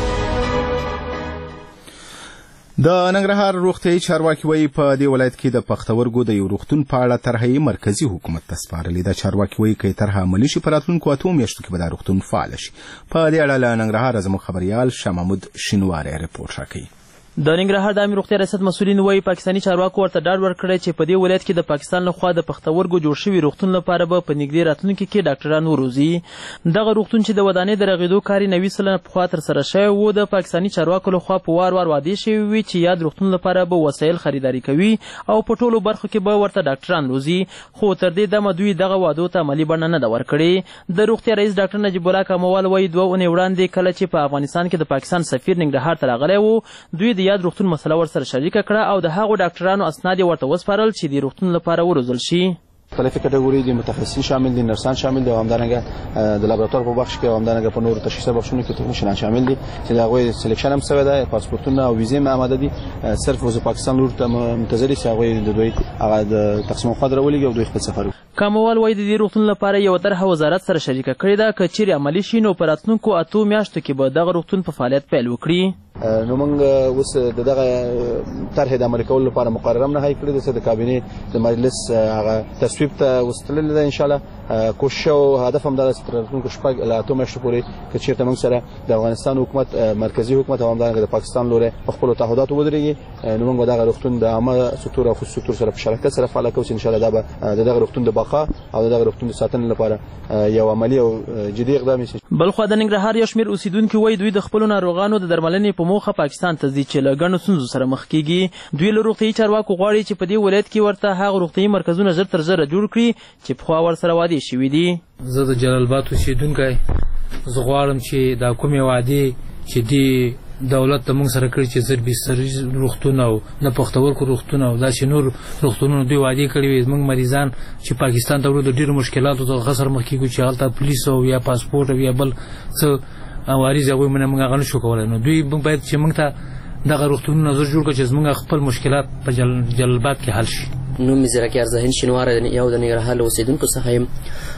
د ننګرهار روغتیايي چارواکي وایي په دې ولایت کې د پښتورګو د یو روغتون په اړه طرحه مرکزي حکومت ته سپارلې ده. چارواکي وایي که طرحه عملي شي په راتلونکو اتو میاشتو کې به دا روغتون فعال شي. په دې اړه له ننګرهاره زموږ خبریال شاه محمود شینواری رپورټ راکوي. د ننګرهار د عامې روغتیا ریاست مسؤلین وایي پاکستاني چارواکو ورته ډاډ ورکړی چې په دې ولایت کې د پاکستان لخوا د پښتورګو جوړ شوي روغتون لپاره به په نږدې راتلونکي کې ډاکټران وروزي. دغه روغتون چې د ودانۍ د رغېدو کار یې نوي سلنه پخوا ترسره شوی و د پاکستاني چارواکو لخوا په وار وار وعدې شوي وي چې یاد روغتون لپاره به وسایل خریداري کوي او په ټولو برخو کې به ورته ډاکټران روزي. خو تر دې دمه دوی دغه وعدو ته عملي بڼه نه ده ورکړې. د روغتیا رئیس ډاکټر نجیب الله کاموال وایي دوه اونۍ وړاندې کله چې په افغانستان کې د پاکستان سفیر ننګرهار ته راغلی و دوی د یاد روغتون مسله سره شریکه کړه او د هغو ډاکټرانو اسناد ورته وسپارل چې د روغتون لپاره وروزل شي. مختلف کټګوري دي، متخصصین شامل دي، نرسان شامل دي او همدارنګه د لابراتوار په بخش کې او همدارنګه په نورو تشخیصي بخشونو کې تکنیشنان شامل دي چې د هغوی سلیکشن هم شوی دی. پاسپورتونه او ویزې هم آماده دي. صرف وزو پاکستان لور ته منتظر دي چې هغوی د دوی هغه د تقسیم خود راولېږي او دوی خپل سفر. کاموال وایي د دې روغتون لپاره یوه طرحه وزارت سره شریکه کړې ده. که چیرې عملي شي نو په راتلونکو اتو میاشتو کې به دغه روغتون په فعالیت پیل وکړي. نو موږ اوس د دغه طرحې د عملي کولو لپاره مقرره هم نهایي کړې ده چې د کابینې د مجلس هغه تصویب ته وستللې ده. انشاءالله کوشش او هدف هم دا ده چې تر راتلونکو شپږ له اتو میاشتو پورې که چېرته موږ سره د افغانستان حکومت مرکزي حکومت او همدارنګه د پاکستان لورې په خپلو تعهداتو ودرېږي نو موږ به دغه روغتون د عامه سکتور او خصوصي سکتور سره په شراکت سره فعاله کوو چې انشاءالله دا به د دغه روغتون د بقا او د دغه روغتون د ساتنې لپاره یو عملي او جدي اقدام شي. بلخوا د ننګرهار یو شمېر اوسیدونکي وایي دوی د خپلو ناروغانو د درملنې په موخه پاکستان ته ځي چې له ګڼو ستونزو سره مخ کېږي. دوی له روغتیايي چارواکو غواړي چې په دې ولایت کې ورته هغه روغتیايي مرکزونه ژر تر ژره جوړ کړي چې پخوا ورسره وعدې شوي دي. زه د جلال آباد اوسېدونکی زه غواړم چې دا کومې وعدې چې دې دولت ته موږ سره کړي چې زر بستري روغتون او نه پښتورګو روغتون او داسې نور روغتونونو دوی وعدې کړې وي. زموږ مریضان چې پاکستان ته وړو د ډېرو مشکلاتو څخه سره مخ کېږو چې هلته پولیس او یا پاسپورټ او یا بل څه عوارض هغوی موږ هغه نه شو کولی. نو دوی باید چې موږ ته دغه روغتونونه زر جوړ کړي چې زموږ خپل مشکلات په جلال آباد کې حل شي. نوم مې زیرکیار ذهین شینواری یو د ننګرهار له اوسېدونکو څخه یم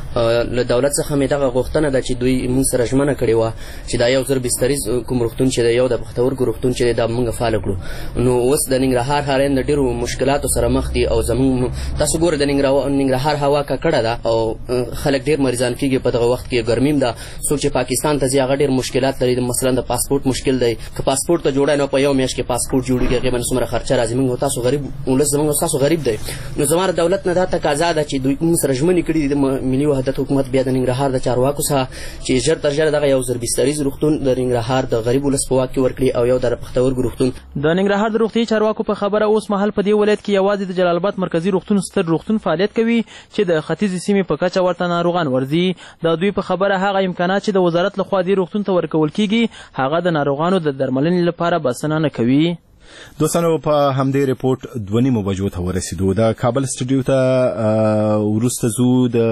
له دولت څخه مې دغه غوښتنه ده چې دوی موږ سره ژمنه کړې وه چې دا یو زر بستریز کوم روغتون چې دی یو د پښتورګو روغتون چې دی دا موږ فعاله کړو. نو اوس د ننګرهار ښاریان د ډېرو مشکلاتو سره مخ دي او زموږ تاسو ګورئ د ننګرهار هوا ککړه ده او خلک ډېر مریضان کېږي په دغه وخت کې ګرمیم ده. څوک چې پاکستان ته ځي هغه ډېر مشکلات لري، مثلا د پاسپورټ مشکل دی، که پاسپورټ ته جوړه نه په یو میاشت کې پاسپورټ جوړېږي هغې باندې څومره خرچه راځي. موږ تاسو غریب ولس زموږ تاسو غریب دی. نو زما د دولت نه دا تقاضا ده چې دوی موږ سره ژمنې کړي دي د ملي وحدت حکومت بیا د ننګرهار د چارواکو څخه چې ژر تر ژره دغه یو زر بستریز روغتون د ننګرهار د غریب ولس په واک کې ورکړي او یو د پښتورګو روغتون. د ننګرهار د روغتیايي چارواکو په خبره اوس مهال په دې ولایت کې یوازې د جلال آباد مرکزي روغتون ستر روغتون فعالیت کوي چې د ختیځې سیمې په کچه ورته ناروغان ورځي. د دوی په خبره هغه امکانات چې د وزارت لخوا دې روغتون ته ورکول کیږي هغه د ناروغانو د درملنې لپاره بسنه نه کوي. دوستانو په همدې ریپورت دوه نیمو بجو ته ورسېدو. د کابل سټوډیو ته وروسته ځو. د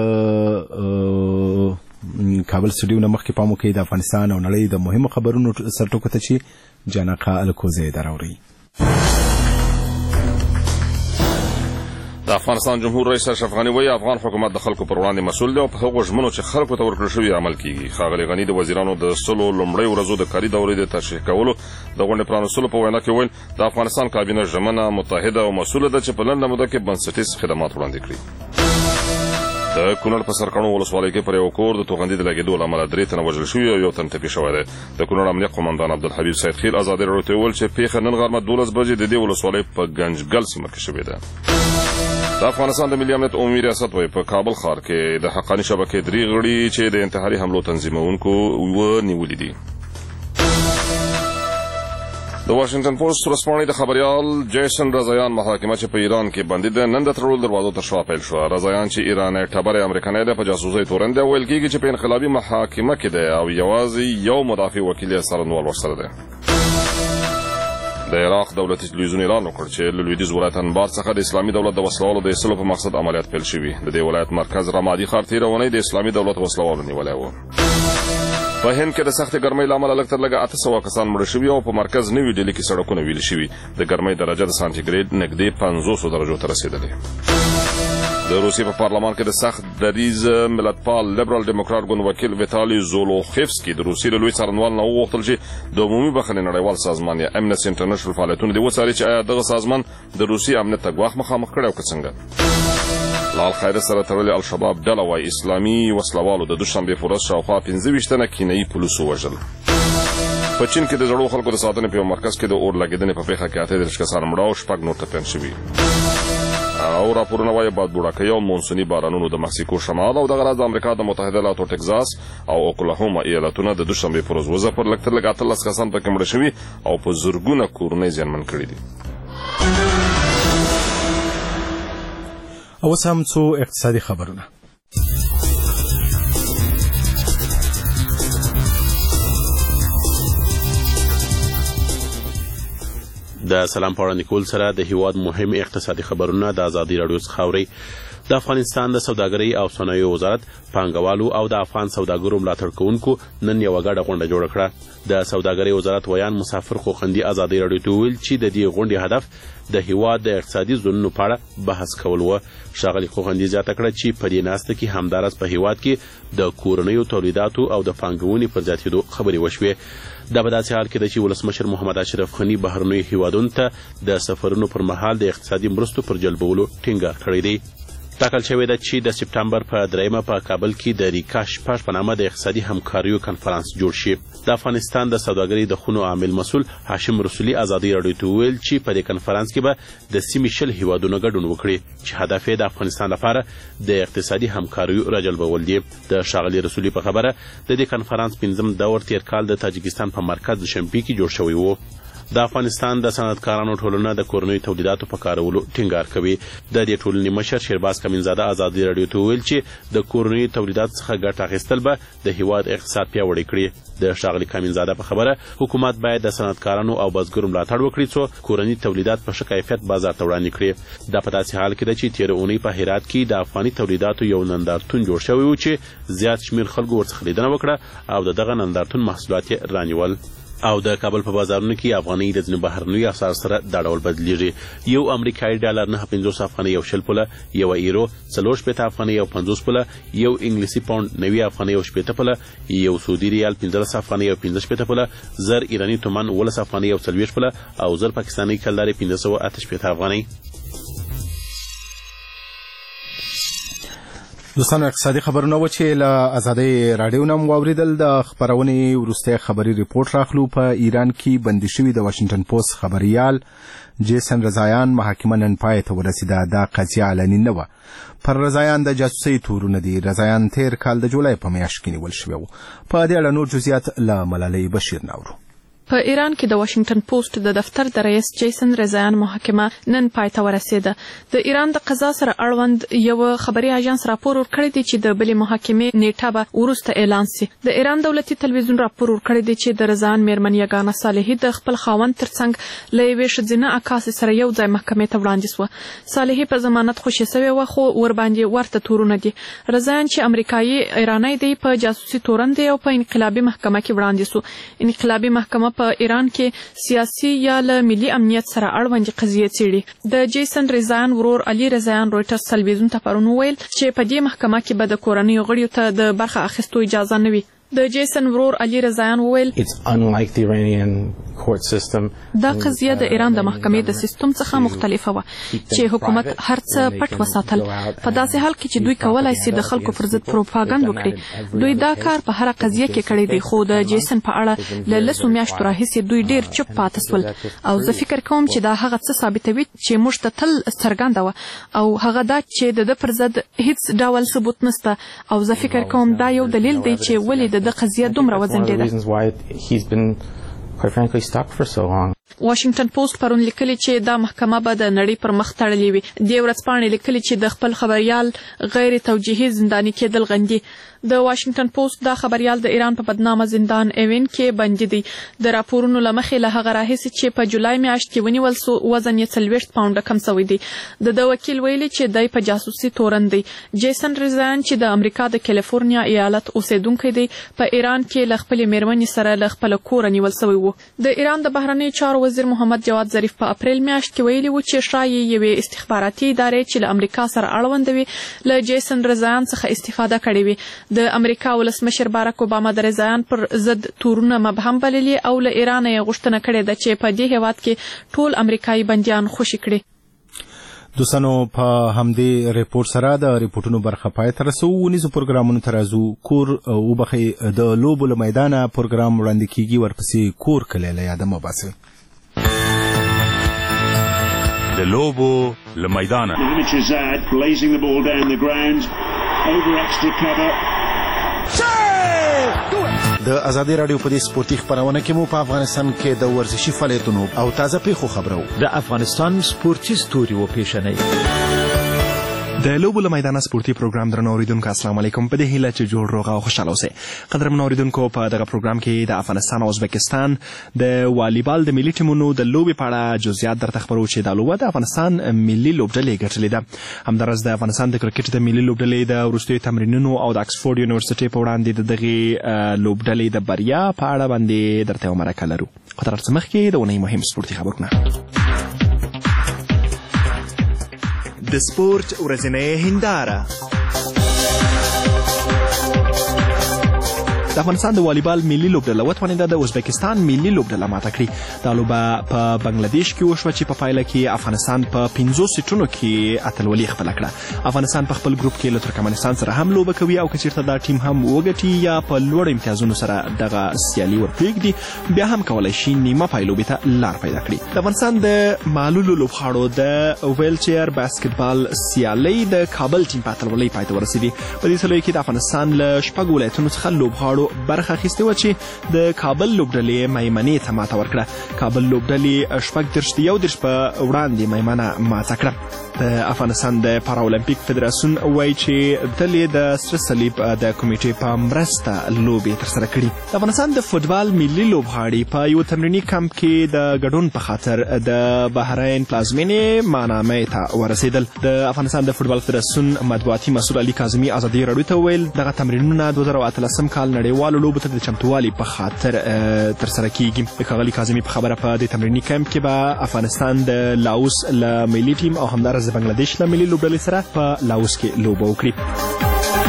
کابل سټوډیو نه مخکې پام وکړئ د افغانستان او نړۍ د مهمو خبرونو سرټوکو ته چې جانقه الکوزی دراوړي. د افغانستان جمهور رئیس اشرف غني وایي افغان حکومت د خلکو پر وړاندې مسؤل دی او په هغو ژمنو چې خلکو ته ورکړل شوي عمل کیږي. ښاغلي غني د وزیرانو د سلو لومړۍ ورځو د کاري دورې د تشریح کولو د غونډې پرانستلو په وینا کې ویل د افغانستان کابینه ژمنه متحده او مسؤله ده چې په لنډه موده کې بنسټیز خدمات وړاندې کړي. د کونړ په سرکڼو ولسوالۍ کې پر یو کور د توغندي د لګېدو له امله درې تنه وژل شوي او یو تن ټپي شوی دی. د کونړ امنیه قومندان عبدالحبیب سیدخیل ازادي راډیو ته وویل چې پیښه نن غرمه دولس بجې د دې ولسوالۍ په ګنجګل سیمه کې شوې ده. د افغانستان د ملي امنیت عمومي ریاست وایي په کابل ښار کې د حقاني شبکې درې غړي چې د انتحاري حملو تنظیمونکو ونیولي دي. د واشنگټن پوسټ ورځپاڼې د خبریال جیسن رضایان محاکمه چې په ایران کې بندي ده نن د تړلو دروازو تر شا پیل شوه. رضایان چې ایرانی ټبر امریکانی دی په جاسوسۍ تورن دی ویل کېږي چې په انقلابي محاکمه کې دی او یوازې یو مدافع وکیل یې څارنوال ورسره دی. د عراق دولتي تلویزیون اعلان وکړ چې له لویدیځ ولایت انبار څخه د اسلامي دولت د وسلوالو د ایستلو په مقصد عملیات پیل شوي. د دې ولایت مرکز رمادي ښار تېره اونۍ د اسلامي دولت وسلوالو نیولی و. په هند کې د سختې ګرمۍ له امله لږ تر لږه اته سوه کسان مړه شوي او په مرکز نوي ډیلي کې سړکونه ویلي شوي. د ګرمۍ درجه د سانتیګریډ نږدې پنځوسو درجو ته رسېدلې. د روسیې په پارلمان کې د سخت دریځ ملتپال لیبرال ډیموکرات ګوند وکیل ویتالي زولوخیفسکي د روسیې له لوی څارنوال نه وغوښتل چې د عمومي بخښنې نړیوال سازمان یا امنسټي انټرنیشنل فعالیتونه دې وڅاري چې آیا دغه سازمان د روسیې امنیت ته ګواښ مخامخ کړی او که څنګه. لال خیرت سره تړلې الشباب ډله وایي اسلامي وسلوالو د دوشنبې په ورځ شاوخوا پنځه ویشت تنه کینیايي پولیسو وژل. په چین کې د زړو خلکو د ساتنې په یو مرکز کې د اور لګېدنې په پیښه کې اته دېرش کسان مړه او شپږ نور ټپیان شوي. او راپورونه وایي باد بوړکۍ او مونسوني بارانونو د مکسیکو شمال او دغه راز د امریکا د متحده ایالاتو ټکزاس او اوکلاهوما ایالتونه د دوشنبې په ورځ وځپل لږ تر لږه اتلس کسان پکې مړه شوي او په زرګونه کورنۍ زیانمن کړي دي. اوس هم څو اقتصادي خبرونه. د سلام په وړاندې کول سره د هیواد مهم اقتصادي خبرونه د ازادي راډیو څخه اورئ. د افغانستان د سوداګرۍ او صنایعو وزارت پانګوالو او د افغان سوداګرو ملاتړ کوونکو نن یوه ګډه غونډه جوړه کړه. د سوداګرۍ وزارت ویان مسافر خوخندي ازادي راډیو ته وویل چې د دې غونډې هدف د هیواد د اقتصادي ځونونو په اړه بحث کول و. ښاغلي خوخندي زیاته کړه چې په دې ناسته کې همداراز په هیواد کې د کورنیو تولیداتو او د پانګونې پر زیاتېدو خبرې وشوې. دا په داسې حال کې ده چې ولسمشر محمد اشرف غني بهرنیو هیوادونو ته د سفرونو پر مهال د اقتصادي مرستو پر جلبولو ټینګار کړی دی. ټاکل شوې ده چې د سپټمبر په دریمه په کابل کې د ریکا شپږ په نامه د اقتصادي همکاریو کنفرانس جوړ شي. د افغانستان د سوداګرۍ د خونو عامل مسؤل هاشم رسولي ازادي راډیو ته وویل چې په دې کنفرانس کې به د سیمې شل هیوادونه ګډون وکړي چې هدف یې د افغانستان لپاره د اقتصادي همکاریو راجلبول دي. د ښاغلي رسولي په خبره د دې کنفرانس پنځم دور تېر کال د تاجکستان په مرکز دوشنبې کې جوړ شوی و. د افغانستان د صنعتکارانو ټولنه د کورنیو تولیداتو په کارولو ټینګار کوي. د دې ټولنې مشر شیرباز کمینزاده ازادي راډیو ته وویل چې د کورنیو تولیداتو څخه ګټه اخیستل به د هیواد اقتصاد پیاوړی کړي. د ښاغلي کمینزاده په خبره حکومت باید د صنعتکارانو او بزګرو ملاتړ وکړي څو کورني تولیدات په ښه کیفیت بازار ته وړاندې کړي. دا په داسې حال کې ده چې تېره اونۍ په هرات کې د افغاني تولیداتو یو نندارتون جوړ شوی و چې زیات شمېر خلکو ورڅخه لیدنه وکړه او د دغه نندارتون محصولات یې رانیول. او د کابل په بازارونو کې افغانۍ د ځینو بهرنیو اسعار سره دا ډول بدلیږي. یو امریکایي ډالر نه پنځوس افغانۍ یو شل پوله، یو ایرو څلور شپېته افغانۍ یو پنځوس پوله، یو انګلیسي پاونډ نوي افغانۍ یو شپېته پوله، یو سعودي ریال پنځلس افغانۍ یو پنځه شپېته پوله، زر ایراني تومان اوولس افغانۍ یو څلوېښت پوله او زر پاکستاني کلدارې پنځه سوه اته شپېته افغانۍ. دوستانو اقتصادي خبرونه و چې له ازادۍ راډیو نه مو واورېدل. د خپرونې وروستی خبري ریپورټ راخلو. په ایران کې بندي شوي د واشنګټن پوسټ خبریال جیسن رضایان محاکمه نن پای ته ورسېده. دا قضیه علني نه وه. پر رضایان د جاسوسۍ تورونه دي. رضایان تیر کال د جولای په میاشت کې نیول شوی و. په دې اړه نور جزئیات له ملالۍ بشیر ناورو. په ایران کې د واشنګټن پوسټ د دفتر د رئیس جیسن رضایان محاکمه نن پای ته ورسېده. د ایران د قضا سره اړوند یو خبري اژانس راپور ورکړی دی چې د بلې محاکمې نیټه به وروسته اعلان سي. د ایران دولتي تلویزیون راپور ورکړی دی چې د رضایان میرمن یګانه صالحي د خپل خاوند ترڅنګ له یوې ښځینه عکاسې سره یو ځای محکمې ته وړاندې سوه. صالحي په ضمانت خوشي سوې وه خو ورباندې ورته تورونه دي. رضایان چې امریکایي ایرانی دی په جاسوسي تورن دی او په انقلابي محکمه کې وړاندې سو. انقلابي محکمه په ایران کې سیاسي یا له ملي امنیت سره اړوندې قضیې څیړي. د جیسن رضایان ورور علي رضایان رویټرز تلویزیون ته پرون وویل چې په دې محکمه کې به د کورنیو غړیو ته د برخه اخیستو اجازه نه وي. د جیسن ورور علي رضایان وویل دا قضیه د ایران د محکمې د سیستم څخه مختلفه وه چې حکومت هر څه پټ وساتل. په داسې حال کې چې دوی کولای سي د خلکو پر ضد پروپاګند وکړي. دوی دا کار په هره قضیه کې کړی دی خو د جیسن په اړه له لسو میاشتو راهیسې دوی ډیر چوپ پاتې سول او زه فکر کوم چې دا هغه څه ثابتوي چې موږ ته تل څرګنده وه او هغه دا چې د ده پر ضد هیڅ ډول ثبوت نشته او زه فکر کوم دا یو دلیل دی چې ولې د ده قضیه دومره وځنډېده. واشنګټن پوسټ پرون لیکلي چې دا محکمه به د نړۍ پر مخ تړلې وي. دې ورځپاڼې لیکلي چې د خپل خبریال غیر توجیهي زنداني کېدل غندي. د واشنګټن پوسټ دا خبریال د ایران په بدنامه زندان ایوین کې بندي دی. د راپورونو له مخې له هغه راهیسې چې په جولای میاشت کې ونیول سو وزن یې څلوېښت پاونډه کم سوی دی. د ده وکیل ویلي چې دی په جاسوسي تورن دی. جیسن رضایان چې د امریکا د کالیفورنیا ایالت اوسیدونکی دی په ایران کې له خپلې میرمنې سره له خپله کوره نیول سوی و. د ایران د بهرنیو چارو وزیر محمد جواد ظریف په اپریل میاشت کې ویلي و چې شایي یوې استخباراتي ادارې چې له امریکا سره اړوند وي له جیسن رضایان څخه استفاده کړې وي. د امریکا ولسمشر باراک اوباما د رضایان پر ضد تورونه مبهم بللي او له ایران یې غوښتنه کړې ده چې په دې هیواد کې ټول امریکایي بندیان خوشي کړي. دوستانو په همدې ریپورت سره د ریپورتونو برخه پای ته رسو. ونیزو پروګرامونو ته راځو. کور وبخښئ د لوبو له میدانه پروګرام وړاندې کیږي. ورپسې کور کلی له یاده مه باسئ. د لوبو له میدانه د ازادي راډیو په دې سپورتي خبرونه کې مو په افغانستان کې د ورزشي فعالیتونو او تازه پیښو خبرو. د افغانستان سپورتي ستوري و پیشنې د لوبو له میدانه سپورتي پروګرام درنو اوریدونکو السلام علیکم. په دې هیله چې جوړ روغ او خوشاله اوسئ. قدرمنو اوریدونکو په دغه پروګرام کې د افغانستان او ازبکستان د والیبال د ملي ټیمونو د لوبې په اړه جزئیات درته خبرو چې دا لوبه د افغانستان ملي لوبډلې ګټلې ده. همداراز د افغانستان د کرکټ د ملي لوبډلې د وروستیو تمرینونو او د اکسفورډ یونیورسيټي په وړاندې د دغې لوبډلې د بریا په اړه باندې درته یو مرکه لرو. خو تر څه مخکې د اونۍ مهم سپورتي خبرونه. د سپورت ورځنۍ هنداره. د افغانستان د والیبال ملي لوبډله وتوانېده د ازبکستان ملي لوبډله ماته کړي. دا لوبه په بنګلادیش کې وشوه چې په پایله کې افغانستان په پنځو سیټونو کې اتلولي خپله کړه. افغانستان په خپل ګروپ کې له ترکمنستان سره هم لوبه کوي او که چېرته دا ټیم هم وګټي یا په لوړو امتیازونو سره دغه سیالي ورپرېږدي بیا هم کولی شي نیمه پای لوبې ته لار پیدا کړي. د افغانستان د معلولو لوبغاړو د ویلچیر باسکټبال سیالۍ د کابل ټیم په اتلولۍ پای ته ورسېدي. په دې سیالیو کې د افغانستان له شپږو ولایتونو څخه لوبغاړو برخه اخیستې وه چې د کابل لوبډلې میمنې ته ماته ورکړه. کابل لوبډلې شپږ دېرش د یو دېرش په وړاندې میمنه ماته کړه. د افغانستان د پاراولمپیک فدراسیون وایي چې تل یې د سره صلیب د کمیټې په مرسته لوبې ترسره کړي. د افغانستان د فوټبال ملي لوبغاړي په یو تمریني کمپ کې د ګډون په خاطر د بحرین پلازمینې مانامې ته ورسېدل. د افغانستان د فوټبال فدراسیون مطبوعاتي مسؤل علي کاظمي ازادي راډیو ته وویل دغه تمرینونه دوه زره اتلسم کال نړیوال نړیوالو لوبو ته د چمتووالي په خاطر ترسره کیږي. ښاغلي کاظمي په خبره په دې تمریني کمپ کې به افغانستان د لاوس له ملي ټیم او همداراز د بنګلادیش له ملي لوبډلې سره په لاوس کې لوبه وکړي.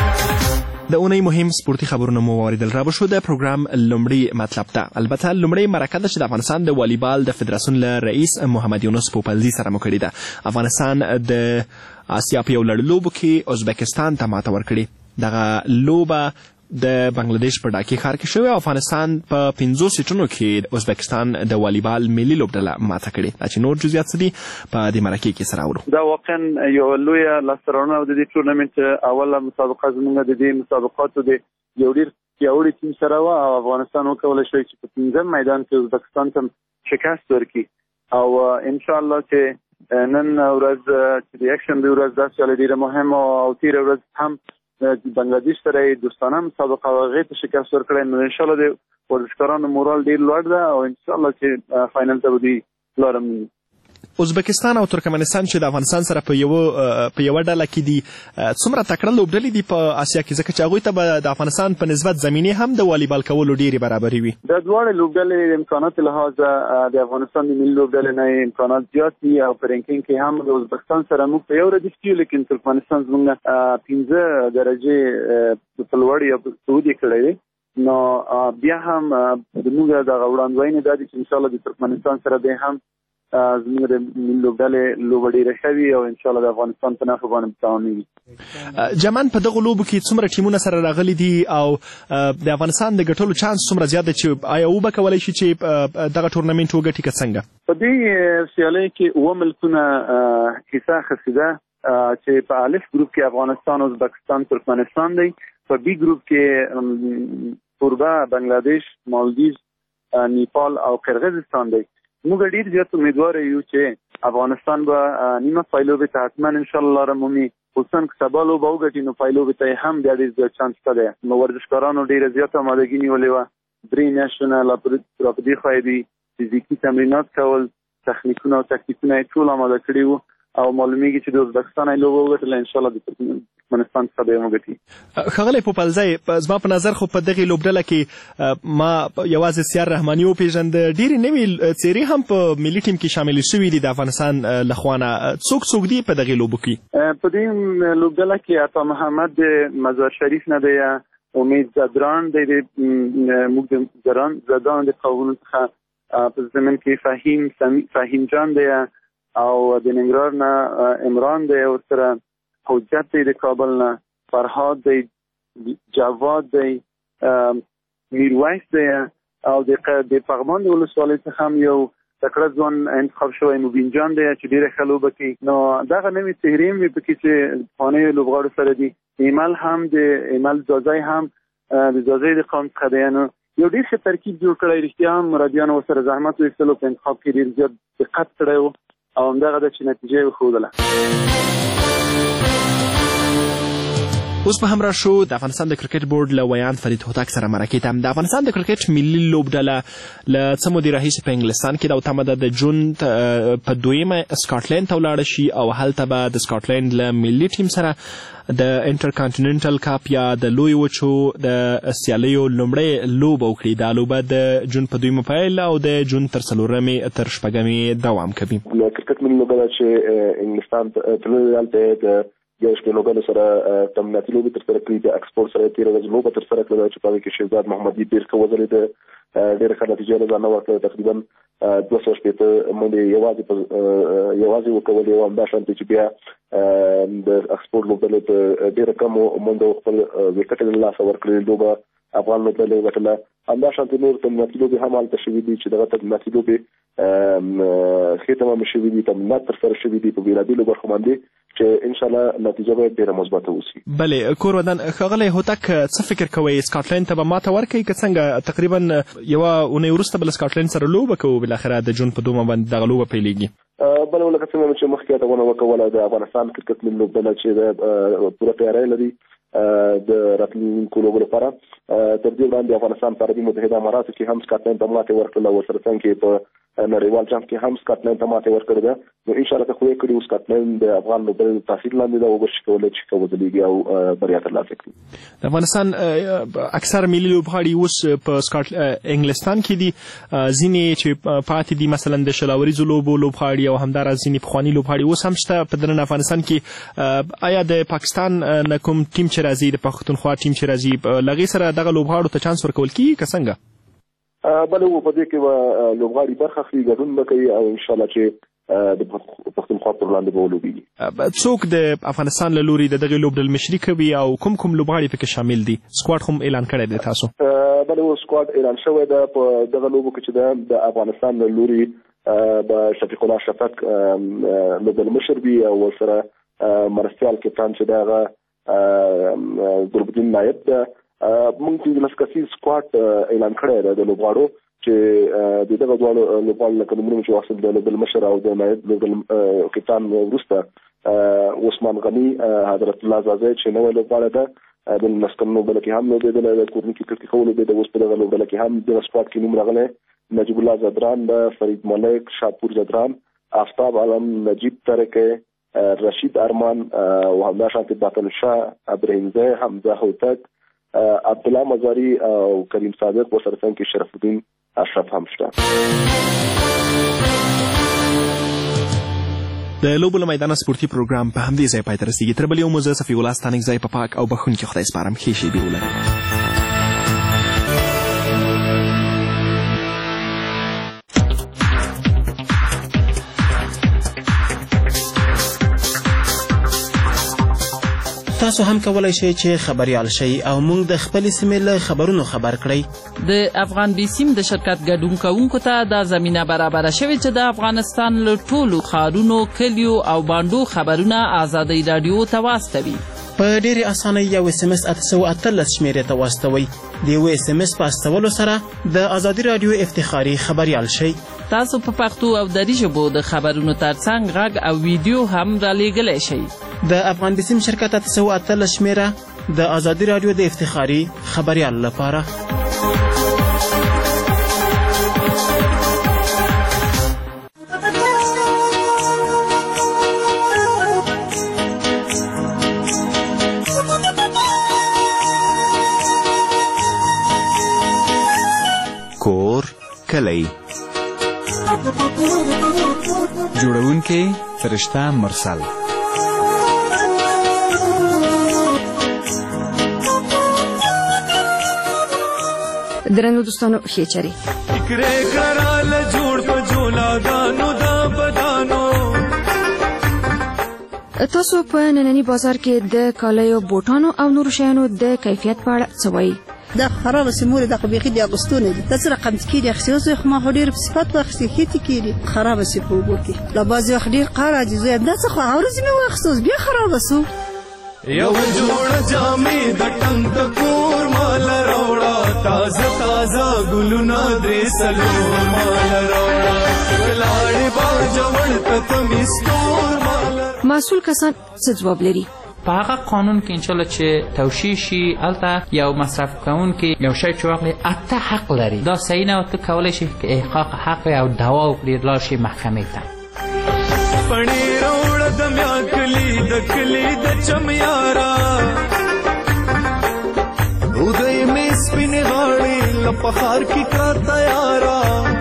د اونۍ مهم سپورتي خبرونه مو واوریدل. را به شو د پروګرام لومړی مطلب ته. البته لومړی مرکه ده چې د افغانستان د والیبال د فدراسیون له رئیس محمد یونس پوپلزي سره مو کړې ده. افغانستان د آسیا په یو لړلوبو کې ازبکستان ته ماته ورکړې. دغه لوبه د بنگلادیش په ډاکي ښار کې شوې. افغانستان په پنځو سیټونو کې ازبکستان د والیبال ملي لوبډله ماته کړې. دا چې نور جزئیات څه دي په دې مرکې کې سره اورو. دا واقعا یو لویه لاسته راوړنه او د دې ټورنمنټ اوله مسابقه زموږ د دې مسابقاتو د یو ډېر پیاوړي ټیم سره وه او افغانستان وکولی شوی چې په پنځم میدان کې ازبکستان ته شکست ورکړي او انشاءالله چې نن ورځ چې د یکشنبې ورځ دا سیالي ډېره مهمه او تېره ورځ هم بنگلادیش سره دوستانه مسابقه او هغې ته شکست ورکړی نو انشاءالله د ورزشکارانو مورال ډېر لوړ ده او انشاءالله چې فاینل ته به دوی لاره مومي. ازبکستان او ترکمنستان چې د افغانستان سره په یو په یوه ډله کې دي څومره تکړه لوبډلې دي په اسیا کې ځکه چې هغوی ته به د افغانستان په نسبت زمینې هم د والیبال کولو ډېرې برابرې وي. د دواړو لوبډلې د امکاناتو لحاظه د افغانستان د ملي لوبډلې نه امکانات زیات دي او په رینکینګ کې هم د ازبکستان سره موږ په یو ردیف کې یو لیکن ترکمنستان زموږ پنځه درجې په لوړ یا سعودي کړی دی نو بیا هم زموږ دغه وړاندوینې دا دي چې انشاءالله د ترکمنستان سره دی هم زموږ د ملي لوبډلې لوبه ډېره ښه وي او انشاءالله د افغانستان په نفع باندې متعاونېږي. جمان په دغو لوبو کې څومره ټیمونه سره راغلي دي او د افغانستان د ګټلو چانس څومره زیات دی چې آیا وبه کولی شي چې دغه ټورنمنټ وګټي که څنګه؟ په دې سیالۍ کې اووه ملکونه حصه اخیستې ده چې په الف ګروپ کې افغانستان، ازبکستان، ترکمنستان دی. په بي ګروپ کې کوربه، بنګلادیش، مالدیز، نیپال او قرغیزستان دی. موږ ډېر زیات امیدوار یو چې افغانستان به نیمه فایلوبې ته حتما انشاءالله لاره مومي خصوصا که سبا لوبه وګټي نو فایلوبې ته یې هم بیا ډېر زیات چانس شته دی. نو ورزشکارانو ډېره زیاته امادګي نیولې وه. درې میاشتونه لا په دې خوا دي فزیکي تمرینات کول، تخنیکونه او تکتیکونه یې ټول اماده کړي وو او معلومیږي چې د ازبکستان یې لوبه وګټله انشاءالله د ترکمنستان څخه به یې وګټي. ښاغلی پوپلزی زما په نظر خو په دغې لوبډله کې ما یوازې سیار رحماني وپېژند، ډېرې نوې څېرې هم په ملي ټیم کې شاملې شوي دي د افغانستان له خوا نه. څوک څوک دي په دغې لوبو کې؟ په دې لوبډله کې عطا محمد د مزار شریف نه دی، امید زدران دی موږ د زدان د قومونو څخه په زمین کې فهیم فهیم جان دی او د ننګرهار نه عمران دی ورسره حجت دی د کابل نه، فرهاد دی، جواد دی، میرویس دی او د پغمان د ولسوالۍ څخه هم یو تکړه ځوان انتخاب شوی مبین جان دی چې ډېره ښه لوبه کوي. نو دغه نوې څهرې هم وي پکې چې پخوانیو لوبغاړو سره دي. ایمل هم د ایمل ځاځی هم د ځاځی د قوم څخه دی. نو یو ډېر ښه ترکیب جوړ کړی. رښتیا هم مربیانو ورسره زحمت ویستلو په انتخاب کې ډېر زیات دقت کړی و او همدغه ده چې نتیجه یې وښودله. اوس به هم راشو د افغانستان د کرکټ بورډ له ویان فرید هوتک سره مرکې ته. د افغانستان د کرکټ ملي لوبډله له څه مودې راهیسې په انګلستان کې ده او تمه ده د جون په دویمه سکاټلند ته ولاړه شي او هلته به د سکاټلند له ملي ټیم سره د انټرکانټیننټل کاپ یا د لوی وچو د سیالیو لومړۍ لوبه وکړي. دا لوبه د جون په دویمه پیل او د جون تر څلورمې تر شپږمې دوام کوي. کرکټ ملي لوبډله چې انګلستان تللې هلته د یو شپې لوبډلو سره تمریناتي لوبې ترسره کړي. د اکسپورټ سره یې تېره ورځ لوبه ترسره کړې چې په هغې کې شهزاد محمدي ډېر ښه وځلېده، ډېره ښه نتیجه یې له ځانه ورکړه. تقریبا دوه سوه شپېته منډې یوازې یوازې وکولې او همداشانتې چې بیا د اکسپورټ لوبډلې په ډېره کمو منډو خپل وکټ له لاسه ورکړې لوبه افغان لوبډلې وګټله. همداشانتې نور تمریناتي لوبې هم هلته شوي دي چې دغه تمریناتي لوبې ښې تمامې شوي دي، تمرینات ترسره شوي دي په بېلابېلو برخو باندې چې انشاءالله نتیجه به ډېره مثبته اوسي. بلې کور ودان ښاغلی هوتک څه فکر کوئ سکاټلند ته به ماته ورکوي که څنګه؟ تقریبا یوه اونۍ وروسته به له سکاټلند سره لوبه کوو بالاخره د جون په دومه باندې دغه لوبه پیلېږي. بله لکه څنګه چې مخکې یادونه وکوله د افغانستان کرکټ ملي لوبډله چې د پوره تیاری لري د راتلونکو لوبو لپاره. تر دې وړاندې افغانستان په عربي متحده اماراتو کې هم سکاټلند ته ماتې ورکړله او ورسره څنګ کې په نړیوال جام کې هم سکاټلند ته ماته ورکړې ده. نو ان شاء الله که خو یې کړي سکاټلند د افغان لوبډلې د تاثیر لاندې ده او وشي کولای چې کوزلیږي او بریا ترلاسه کړي. د افغانستان اکثر ملي لوبغاړي اوس په سکاټ انګلستان کې دي، ځینې چې پاتې دي مثلا د شلاوريزو لوبو لوبغاړي او همداراز ځینې پخواني لوبغاړي اوس هم شته په دننه افغانستان کې. آیا د پاکستان نه کوم ټیم چې راځي د پښتونخوا ټیم چې راځي لغې سره دغه لوبغاړو ته چانس ورکول کیږي که څنګه؟ بله په دې کې به لوبغاړي برخه اخلي، ګډون به کوي او انشاءالله چې د پښتونخوا پر وړاندې به ولوبېږي. څوک د افغانستان له لوري د دغې لوبډلې مشري کوي او کوم کوم لوبغاړي پکې شامل دي؟ سکواډ خو اعلان کړی دی تاسو؟ بله سکواډ اعلان شوی ده په دغه لوبو کې چې ده د افغانستان له لوري به شفیق الله شفق لوبډلې مشر وي او ورسره مرستیال کپتان چې د هغه ضربالدین نایب ده. موږ پنځلس کسیز سکواډ اعلان کړی دی د لوبغاړو چې د دغه دواړو لوبغاړو لکه نومونه چې واخیستل د لوبډلې مشر او د نایب لوبډلې کپتان وروسته عثمان غني، حضرت الله زازی چې نوی لوبغاړی ده د مسکن لوبډله کې هم لوبېدلی د کورني کرکټ کې ښه ولوبېده. اوس په دغه لوبډله کې هم دغه سکواډ کې نوم راغلی نجیب الله زدران ده، فرید ملک، شاپور زدران، آفتاب عالم، نجیب ترکه، رشید ارمان او همداشانتې باطن شاه، ابراهیم زی، حمزه هوتک، عبدالله مزاری او کریم صادق ورسره څنګ کې شرف الدین اشرف هم شته. د لوبو له میدانه سپورتي پروګرام په همدې ځای پای ته رسیږي. تر بلې یو مو زه صفي الله ستانکزی په پاک او بخښونکي خدای سپارم. ښې شېبې ولرئ. تاسو هم کولای شئ چې خبریال شئ او موږ د خپلې سیمې له خبرونو خبر کړئ. د افغان بیسیم د شرکت ګډون کوونکو ته دا زمینه برابره شوې چې د افغانستان له ټولو ښارونو، کلیو او بانډو خبرونه ازادۍ راډیو ته واستوي. په ډېرې اسانۍ یو اس ام اس اته سوه اتلس شمېرې ته واستوئ. د یو اس ام اس په استولو سره د ازادي راډیو افتخاري خبریال شئ. تاسو په پښتو او دري ژبو د خبرونو ترڅنګ غږ او ویډیو هم رالیږلی شئ. د افغان بیسیم شرکت اته سوه اتلس شمېره د ازادي راډیو د افتخاري خبریال لپاره. کور کلی جوړونکی فرشته مرسل. درنو دوستانو ښې چرې تاسو په نننی بازار کې د کالیو، بوټانو او نورو شیانو د کیفیت په اړه څه وایي؟ دا خراب سیمور دا قبیخي دی اگستونه دي تاسو رقم کې دي اخسیوس خو ما هډیر په صفات واخستې کیتی کیږي خراب سی په وګورتي لا باز وخت ډیر قار عجزه دا څه خو اورز نه واخستوس بیا خراب وسو یو جوړ جامې د ټنګ د کور مال راوړه تازه تازه ګلونه درې سلو مال راوړه ولاړې باجوړ ته تمستور مال مسؤل کسان څه جواب لري؟ په هغه قانون کې انشاءالله چې توشیح شي هلته یو مصرف کوونکی یو شی چې واخلي اته حق لري دا صحیح نه ته کولی شي که احقاق حق او دعوا وکړي لاړ شي محکمې ته پڼې راوړه د میا کلي د کلي د چمیارا ودی مې سپینې غاړې له پخار کې کړه تیاره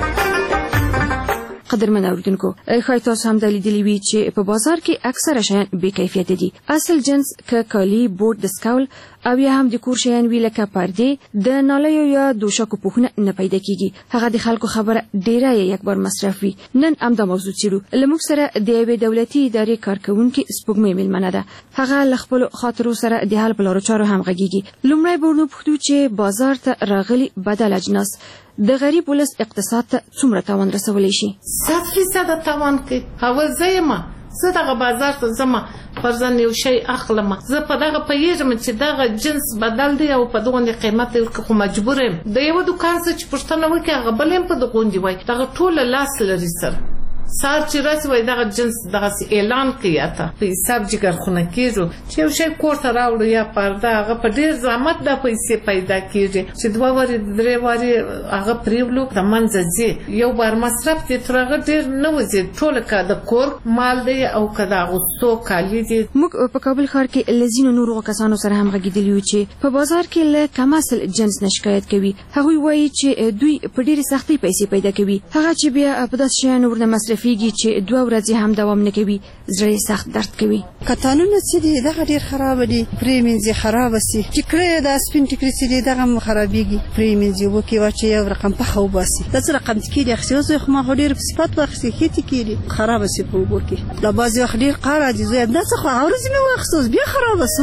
قدرمن اوریدونکو ښایي تاسو هم دا لیدلي وي چې په بازار کې اکثره شیان بې کیفیته دي. اصل جنس که کالي، بوټ د سکول او یا هم د کور شیان وي لکه پردې د نالیو یا دوشکو پوښونه نه پیدا کیږي. هغه د خلکو خبره ډیره یک بار مصرف وي. نن همدا موضوع څیړو. له موږ سره د یوې دولتي ادارې کارکوونکې سپوږمۍ میلمنه ده. هغه له خپلو خاطرو سره د حل په لارو چارو هم غږیږي. لومړی به ورنو پوښتو چې بازار ته راغلي بدل اجناس د غریب ولس اقتصاد ته څومره تاوان رسولی شي؟ صد فیصده تاوان کوي. اول زه یم زه دغه بازار ته ځم فرضاً یو شی اخلم زه په دغه پوهېږم چې دغه جنس بدل دی او په دغوندې قیمت یې ورکړي خو مجبور یم د یوه دوکان څخه چې پوښتنه وکړي هغه بل هم په دغوندې وایي دغه ټوله لاس لري سره سار چې راسي وای دغه جنس دغه اعلان کوي اته په حساب جګرخونه کیږي چې یو شی کور ته راوړو یا پرده هغه په ډیر زحمت د پیسې پیدا کیږي چې دوه وری درې وری هغه پریولو د منځ ځي یو بار مصرف دي ترغه ډیر نه وځي ټول کا د کور مال دی او کدا غوستو کالی دي. موږ په کابل ښار کې لزینو نورو کسانو سره هم غږیدلی و چې په بازار کې له کم اصل جنس نه شکایت کوي. هغوی وایي چې دوی په ډیره سختۍ پیسې پیدا کوي، هغه چې بیا په داسې شیانو ورنه مصرفیږي چې دوه ورځې هم دوام نه کوي، زړه یې سخت درد کوي. کتانونه چې دي دغه ډیر خراب دي، پریمینځي خراب سي چې کړه د سپین ټیکري چې دي دغه خرابېږي، پریمینځي وکي واچي یو رقم په خو باسي د څه رقم کې دي خصوصي خو ما ډیر په صفات واخسي کیتی کیږي خراب سي په وګور کې لا بازي وخت ډیر قاره دي زه د څه خو اورز نه واخصوص بیا خراب سو.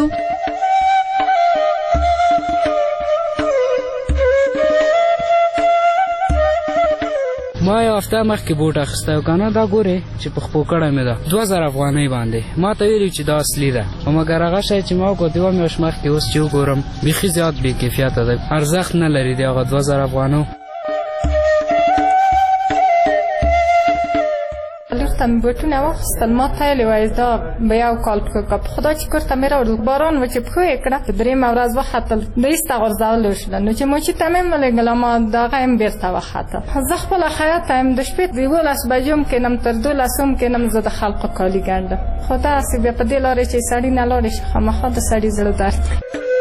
ما یو هفته مخکې بوټ اخیستی و که نه دا ګورې چې په خپو کړی مې ده دوه زره افغانۍ باندې ما ته ویلي چې دا اصلي ده خو مګر هغه شی چې ما وکړو د یوه میاشت مخکې اوس چې وګورم بیخي زیات بې کیفیته ده، ارزښت نه لري د هغه دوه زره افغانو. لختم بوټونه واخیستل ما ته یې وایي دا به یو کال پښو که په خدا چې کور ته مې راوړل باران و چې پښو یې کړه درېیمه ورځ وختل د ایسته غورځولو شوله نو چې موچي ته مې ولېږله ما دغه یم بېرته وختل. زه خپله خیاط یم د شپې د یولس بجو هم کښېنم تر دولسو هم کښېنم زه د خلقو کالي ګنډم خو داسې بیا په دې لارې چې سړي نه لاړې شي خامخا د سړي زړه درد کوي.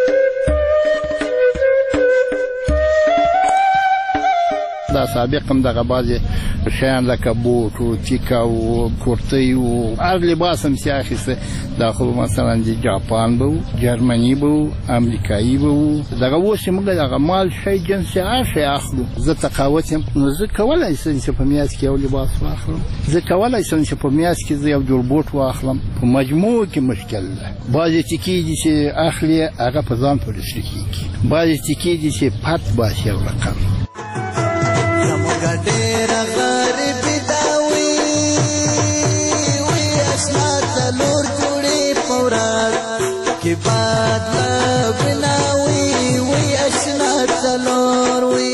دا سابق هم دغه بعضې شیان لکه بوټ و تیکه و کورتۍ و هر لباس هم چې اخیسته دا خو مثلا د جاپان به و جرمني به و امریکایي به و دغه اوس چې موږ دغه مال شی جنس چې هر شی اخلو زه تقاوت یم نو زه کولی شم چې په میاشت کې یو لباس واخلم، زه کولی شم چې په میاشت کې زه یو جوړ بوټ واخلم. په مجموع کې مشکل ده. بعضې ټکي دي چې اخلي هغه په ځان پورې شل کېږي، بعضې ټکي دي چې پت باسي یو رقم. ډېره غریبي دا وي وي اشنا څلور جوړې په ورځ کې باد له بنا وي وي اشنا څلور وي.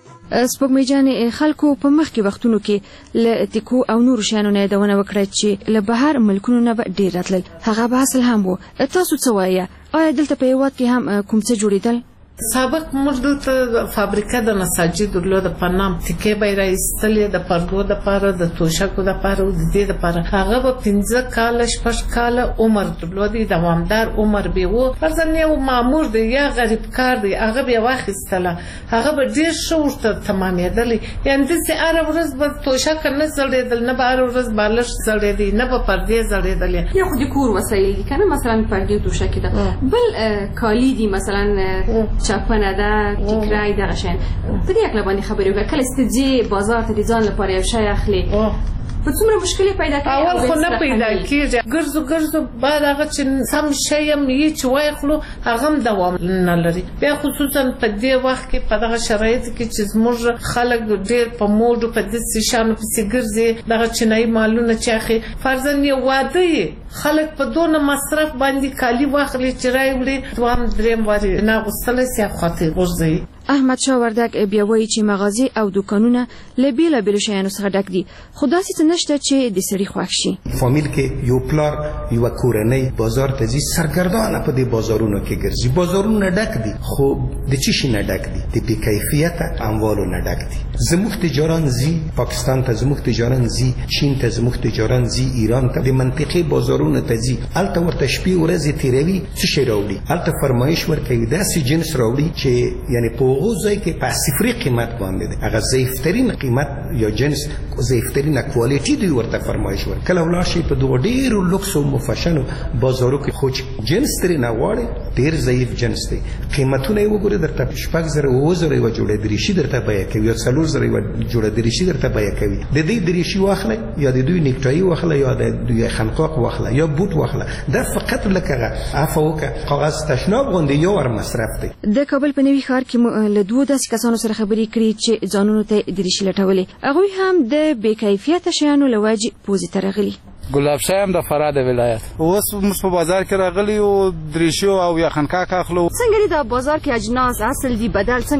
سپوږمۍ جانې خلکو په مخکې وختونو کې له تیکو او نورو شیانو نه یادونه وکړه چې له بهر ملکونو نه به ډېر راتلل، هغه به اصل هم و. تاسو څه وایه آیا دلته په هېواد کې هم کوم څه جوړېدل؟ سابق موږ دلته فابریکه د نساجي درلوده په نام تکې به یې راایستلې د پردو دپاره د توشکو دپاره او د دې دپاره هغه به پنځه کاله شپږ کاله عمر درلودی، دوامدار عمر به و. فرضاً یو مامور دی یا غریب کار دی هغه به یې واخیستله هغه به ډېر ښه ورته تمامېدلی، یعنې داسې هره ورځ به توشکه نه زړېدل نه به هره ورځ بالښت زړېدی نه به پردې زړېدلې. یا خو د کور وسایل دي که نه مثلا پردې توشکې ده بل کالي دي مثلا چاپنه ده ټیکری دغه شیان په دې هکله باندې خبرې وکړه. کله چې ته ځې بازار ته د ځان لپاره یو شی اخلې په څومره مشکلې پیدا کوي؟ اول خو نه پیدا کېږي، ګرځو ګرځو بعد هغه چې سم شی هم یې چې واخلو هغه هم دوام نه لري. بیا خصوصا په دې وخت کې په دغه شرایطو کې چې زموږ خلک ډېر په موډو په داسې شیانو پسې ګرځي دغه چینایي مالونه چې اخلي فرضاً یې واده یې خلک په دونه مصرف باندې کالي واخلي چې راوړي دوهم درېیم وارې نه اغوستلی سي خواته یې غورځوي. احمد شاه وردګ بیا وایي چې مغازې او دوکانونه له بېلابېلو شیانو څخه ډک دي خو داسې څه نشته چې د سړي خوښ شي. فامیل کې یو پلار یوه کورنۍ بازار ته ځي سرګردانه په دې بازارونو کې ګرځي، بازارونه ډک دي خو د څه شي نه ډک دي؟ د بې کیفیته اموالو نه ډک دي. زموږ تجاران ځي پاکستان ته، زموږ تجاران ځي چین ته، زموږ تجاران ځي ایران ته، د منطقې بازارونو ته ځي، هلته ورته شپې ورځې تېروي څه شی راوړي، هلته فرمایش ورکوي داسې جنس راوړي چې یعنې په هغو ځای کې په صفري قیمت باندې دی، هغه ضعیفترین قیمت یا جنس ضعیفترینه کوالټي دوی ورته فرمایش ورکوي. کله ولاړ شي په دغو ډېرو لوکس او مفشنو بازارو کې خو چې جنس ترې نه غواړي ډېر ضعیف جنس دی، قیمتونه یې وګورئ درته شپږ زره اووه زره یوه جوړه دریشي درته بیه کوي یا څلور زره یوه جوړه دریشي درته بیه کوي. د دې دریشي واخله یا د دوی نیکټایي واخله یا د دوی خنقاق واخله یا بوټ واخله، دا فقط لکه عفو وکړه کاغذ تشناب غوندې یو ور مصرف دی. د کابل په نوي ښار کې له دوو داسې کسانو سره خبرې کړې چې ځانونو ته دریشي لټولې، هغوی هم د بې کیفیته شیانو له وجې پوزې ته راغلي. ګلاب شاه هم د فراه د ولایت اوس موږ په بازار کې راغلي او دریشي او یا خنکاک اخلو. څنګه دي د بازار کې اجناس اصل دي بدل څنګه؟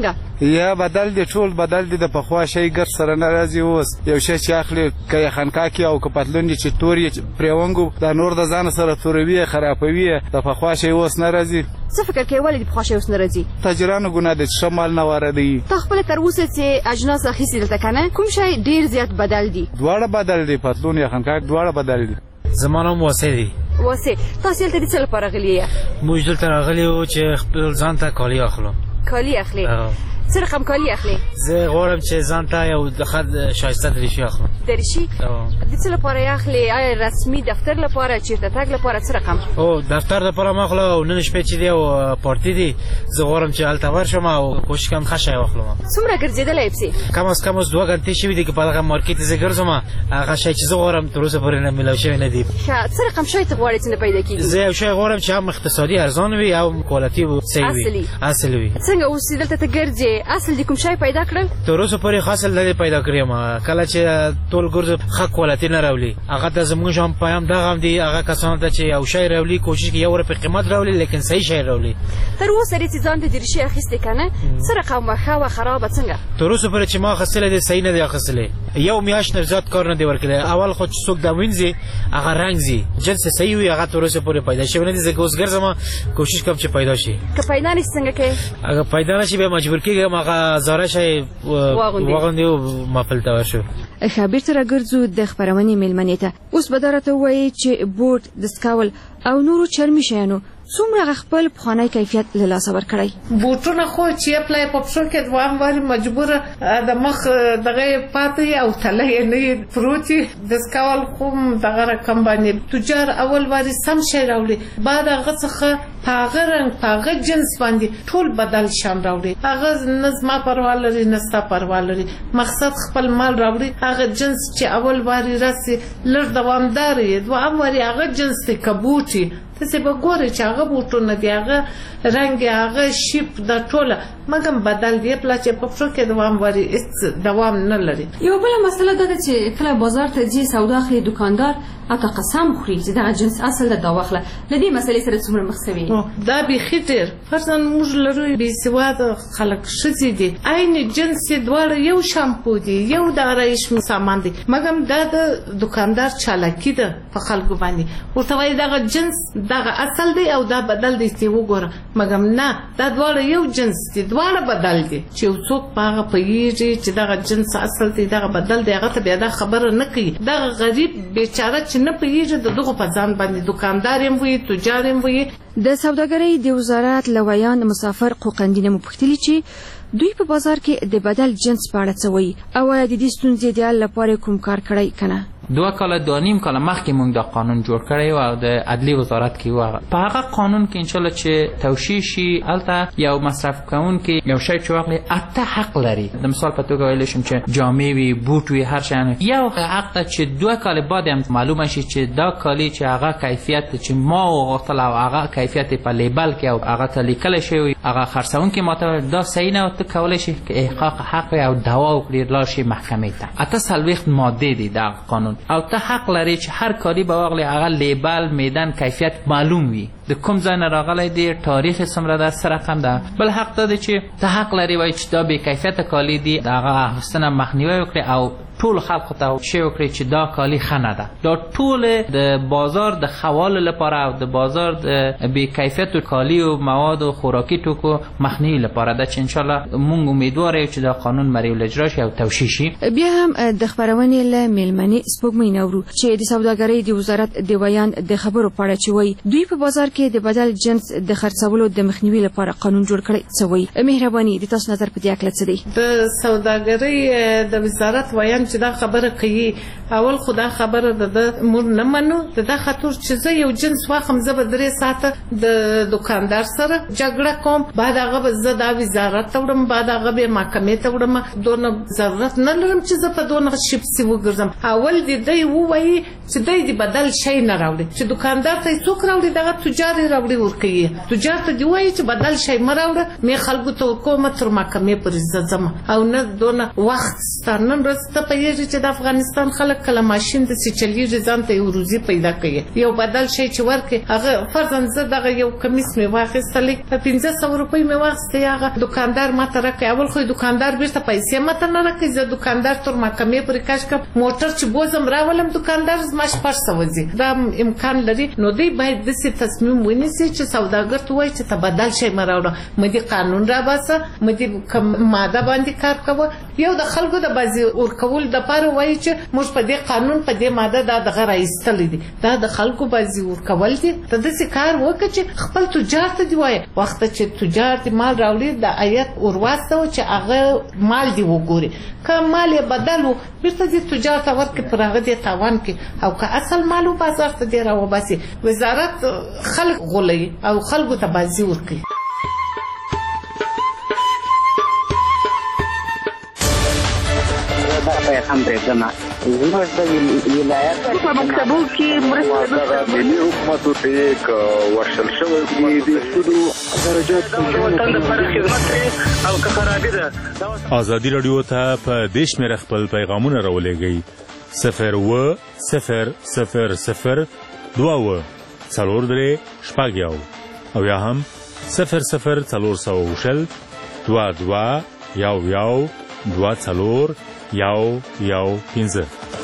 یا بدل دي ټول بدل دي د پخوا شی ګر سره نه راځي اوس یو شی چې اخلي که یې خنکا کې او که پتلون دي چې تور یې پرېونګو دا نور د ځانه سره توروي خرابوي د پخوا شی اوس نه راځي. څه فکر کوې ولې د پخوا شی اوس نه راځي؟ تاجرانو ګناه ده چې ښه مال نه واردوي. تا خپله تر اوسه چې اجناس اخیستي دلته که نه کوم شی ډېر زیات بدل دي؟ دواړه بدل دي پتلون یا خنکاک دواړه بدل دي. زما نوم واسع دی. واسع تاسو دلته د څه لپاره راغلي یې؟ موږ دلته راغلي یو چې خپل ځان ته کالي اخلو. کالي اخلي؟ څه رقم کالي اخلي؟ زه غواړم چې ځان ته یو د خد ښایسته دریشي اخلم. دریشي؟ د څه لپاره یې اخلي؟ آیا رسمي دفتر لپاره چېرته تګ لپاره څه رقم؟ او دفتر لپاره مې اخلو او نن شپې چې دی او پارټي دی زه غواړم چې هلته ورشم او کوشش کوم ښه شی واخلم. څومره ګرځېدلی پسې؟ کم از کم اوس دوه ګنټې شوي دي که په دغه مارکېټ زه ګرځم هغه شی چې زه غواړم تر اوسه پورې نه میلاو شوی نه دي. ښه څه رقم شی ته غواړې چې نه پیدا کېږي؟ زه یو شی غواړم چې هم اقتصادي ارزان وي او کوالټي صحیح وي. اصل وي. څنګه اوس دلته ته ګرځې اصل دې کوم شی پیدا کړل؟ تر اوسه پورې خاص نه دی پیدا کړی یم. کله چې ټول ګرځو ښه کوالټي نه راولي هغه ته زموږ هم پیام دغه هم دي هغه کسانو ته چې یو شی راولي کوشش کوي یو روپۍ قیمت راولي لیکن صحیح شی راولي. تر اوسه دې چې ځان ته دریشي اخیستې که نه څه رقم وه ښه وه خرابه څنګه؟ تر اوسه پورې چې ما اخیستلی دی صحیح نه دی اخیستلی یو میاشت نه زیات کار نه دی ورکړی. اول خو چې څوک دا وینځي هغه رنګ ځي جنس صحیح وي هغه تر اوسه پورې پیدا شوی نه دی. زه که اوس ګرځم کوشش کوم چې پیدا شي. که پیدا نه شي څنګه کوې؟ اگه پیدا نه شي بیا مجبور کېږم هغه زاره شی واغوندې او محفل ته ورشو. ښه بېرته راګرځو د خپرونې مېلمنې ته. اوس به دا راته ووایې چې بوټ دستکول او نورو چرمي شیانو څومره خپل پخوانی کیفیت له لاسه ورکړی؟ بوټونه خو چې یې پلی په پښو کې دوام واري مجبوره د مخ دغه یې پاتې او تله یې نه یې پروت وي. دستکول خو دغه رقم باندې تجار اول واري سم شی راوړي بعد هغه څخه په هغه رنګ په هغه جنس باندې ټول بدل شان راوړي. هغه نه زما پروا لري نه ستا پروا لري مقصد خپل مال راوړي. هغه جنس چې اول واري راسي لږ دوامدار یې دوام واري هغه جنس دی که بوټ تاسې به ګورئ چې هغه بوټونه دي هغه رنګ هغه شیپ دا ټوله مګم بدل دی پلا چې په پښو کې دوام واري هېڅ دوام نه لري. یو بله مسله دا ده چې کله بازار ته ځي سودا اخلي دوکاندار او که قسم خوري چې دغه جنس اصل ده دا واخله له دې مسلې سره څومره مخ شوي؟ دا بیخي ډېر فرضاً موږ لرو بېسواده خلک ښځې دي عین جنس یې دواړه یو شامپو دي یو د آرایش سامان دی مګم دا د دوکاندار چالاکي ده په خلکو باندې ورته وایي دغه جنس دغه اصل دی او دا بدل دی چې وګوره مګم نه دا دواړه یو جنس دي دواړه بدل دي. چې یو څوک په هغه پوهېږي چې دغه جنس اصل دی دغه بدل دی هغه ته بیا دا خبره نه کوي. دغه غریب بیچاره چې نه پوهېږي د دغو په ځان باندې دوکاندار یم وي تجار یم وي. د سوداګرۍ د وزارت لویان مسافر قوقندي نه مو پوښتلي چې دوی په بازار کې د بدل جنس په اړه څه وایي او آیا د دې ستونزې د حل لپاره کوم کار کړی که نه؟ دوه کاله دوه نیم کاله مخکې موږ دا قانون جوړ کړی و او د عدلي وزارت کې و. په هغه قانون کې انشاءالله چې توشیح شي هلته یو مصرف کوونکی یو شی چې واخلي اته حق لري. د مثال په توګه ویلی شم چې جامې وي بوټ وي هر شی یو حق ده چې دوه کاله بعد هم معلومه شي چې دا کالي چې هغه کیفیت چې ما وغوښتل او هغه کیفیت په لیبل کې او هغه ته لیکلی شوی هغه خرڅونکي ماته دا صحیح نه ته کولی شي که احقاق حق او دعوا وکړي لاړ شي محکمې ته. اته څلوېښت مادې دي دغه قانون او ته حق لري چې هر کاری به واغلی هغه لیبل میدان کیفیت معلوم وي د کوم ځای نه راغلی دی تاریخ څومره ده څه رقم ده. بل حق دا دی چې ته حق لري وایي چې دا بې کیفیته کالي دي د هغه اخیستنه مخنیوی وکړي او ټول خلکو ته شی وکړي چې دا کالي ښه نه ده. دا ټول د بازار د خوالو لپاره او د بازار د بې کیفیتو کالي او مواد او خوراکي توکو مخنیوي لپاره ده چې انشاءالله موږ امیدوار یو چې دا قانون مریو اجرا شي او توشیح شي. بیا هم د خپرونې له مېلمنې سپوږمۍ نورو چې د سوداګرۍ د وزارت د ویان د خبرو په اړه چې وایي دوی په بازار کې د بدل جنس د خرڅولو د مخنیوي لپاره قانون جوړ کړی څه وایي؟ مهرباني د تاسو نظر په دې هکله څه دی؟ د سوداګرۍ د وزارت ویان چې دا خبره کوي اول خو دا خبره د موږ نه منو د دا خاطر چې زه یو جنس واخم زه به درې ساعته د دوکاندار سره جګړه کوم بعد هغه به زه دا وزارت ته وړم بعد هغه به محکمې ته وړم دونه ضرورت نه لرم چې زه په دونه شي پسې وګرځم. اول دې دی ووایي چې دی د بدل شی نه راوړي چې دوکاندار ته یې څوک راوړي دغه تجار یې راوړي ورکوي تجار ته دې وایي چې بدل شی مه راوړه مې خلکو ته ورکوم تر محکمې پورې زه ځم او نه دونه وخت ستا نن ورځ ته په پوهېږي چې د افغانستان خلک کله ماشین داسې چلیږي ځان ته یو روزي پیدا کوي یو بدل شی چې ورکړي هغه فرضاً زه دغه یو کمیس مې واخیستلی په پنځه سوه روپۍ مې واخیستې هغه دوکاندار ماته راکړی اول خو دوکاندار بیرته پیسې ماته نه راکوي زه دوکاندار تر محکمې پورې کش کړم موټر چې بوزم راولم دوکاندار زما شپږ سوه ځي دا امکان لري نو دوی باید داسې تصمیم ونیسي چې سوداګر ته ووایي چې ته بدل شی مه راوړه مه دې قانون راباسه مه دې کوم ماده باندې کار کوه یو د خلکو د بازي ورکولو دپاره وایي چې موږ په دې قانون په دې ماده دا دغه راایستلی دي دا د خلکو بازي ورکول دي ته داسې کار وکړه چې خپل تجار ته دې وایه وخته چې تجار دې مال راوړي د ایت ورواستوه چې هغه مال دې وګوري که مال یې بدل و بیرته دې تجار ته ورکړي پر هغه دې تاوان کړي او که اصل مال و بازار ته دې راوباسي وزارت خلک غولوي او خلکو ته بازي ورکوي هم برېږدمه زموږ د ولایت په مکتبو کې مرسته ملي حکومتو ته یې که ورشل شوی دي د سودو درجات وطن دپاره خدمت کوي او که خرابي ده ازادي راډیو ته په دې شمېره خپل پیغامونه راولېږئ صفر اوه صفر صفر صفر دوه اوه څلور درې شپږ یو او یا هم صفر صفر څلور سوه شل دوه دوه یو یو دوه څلور یو یو پنځه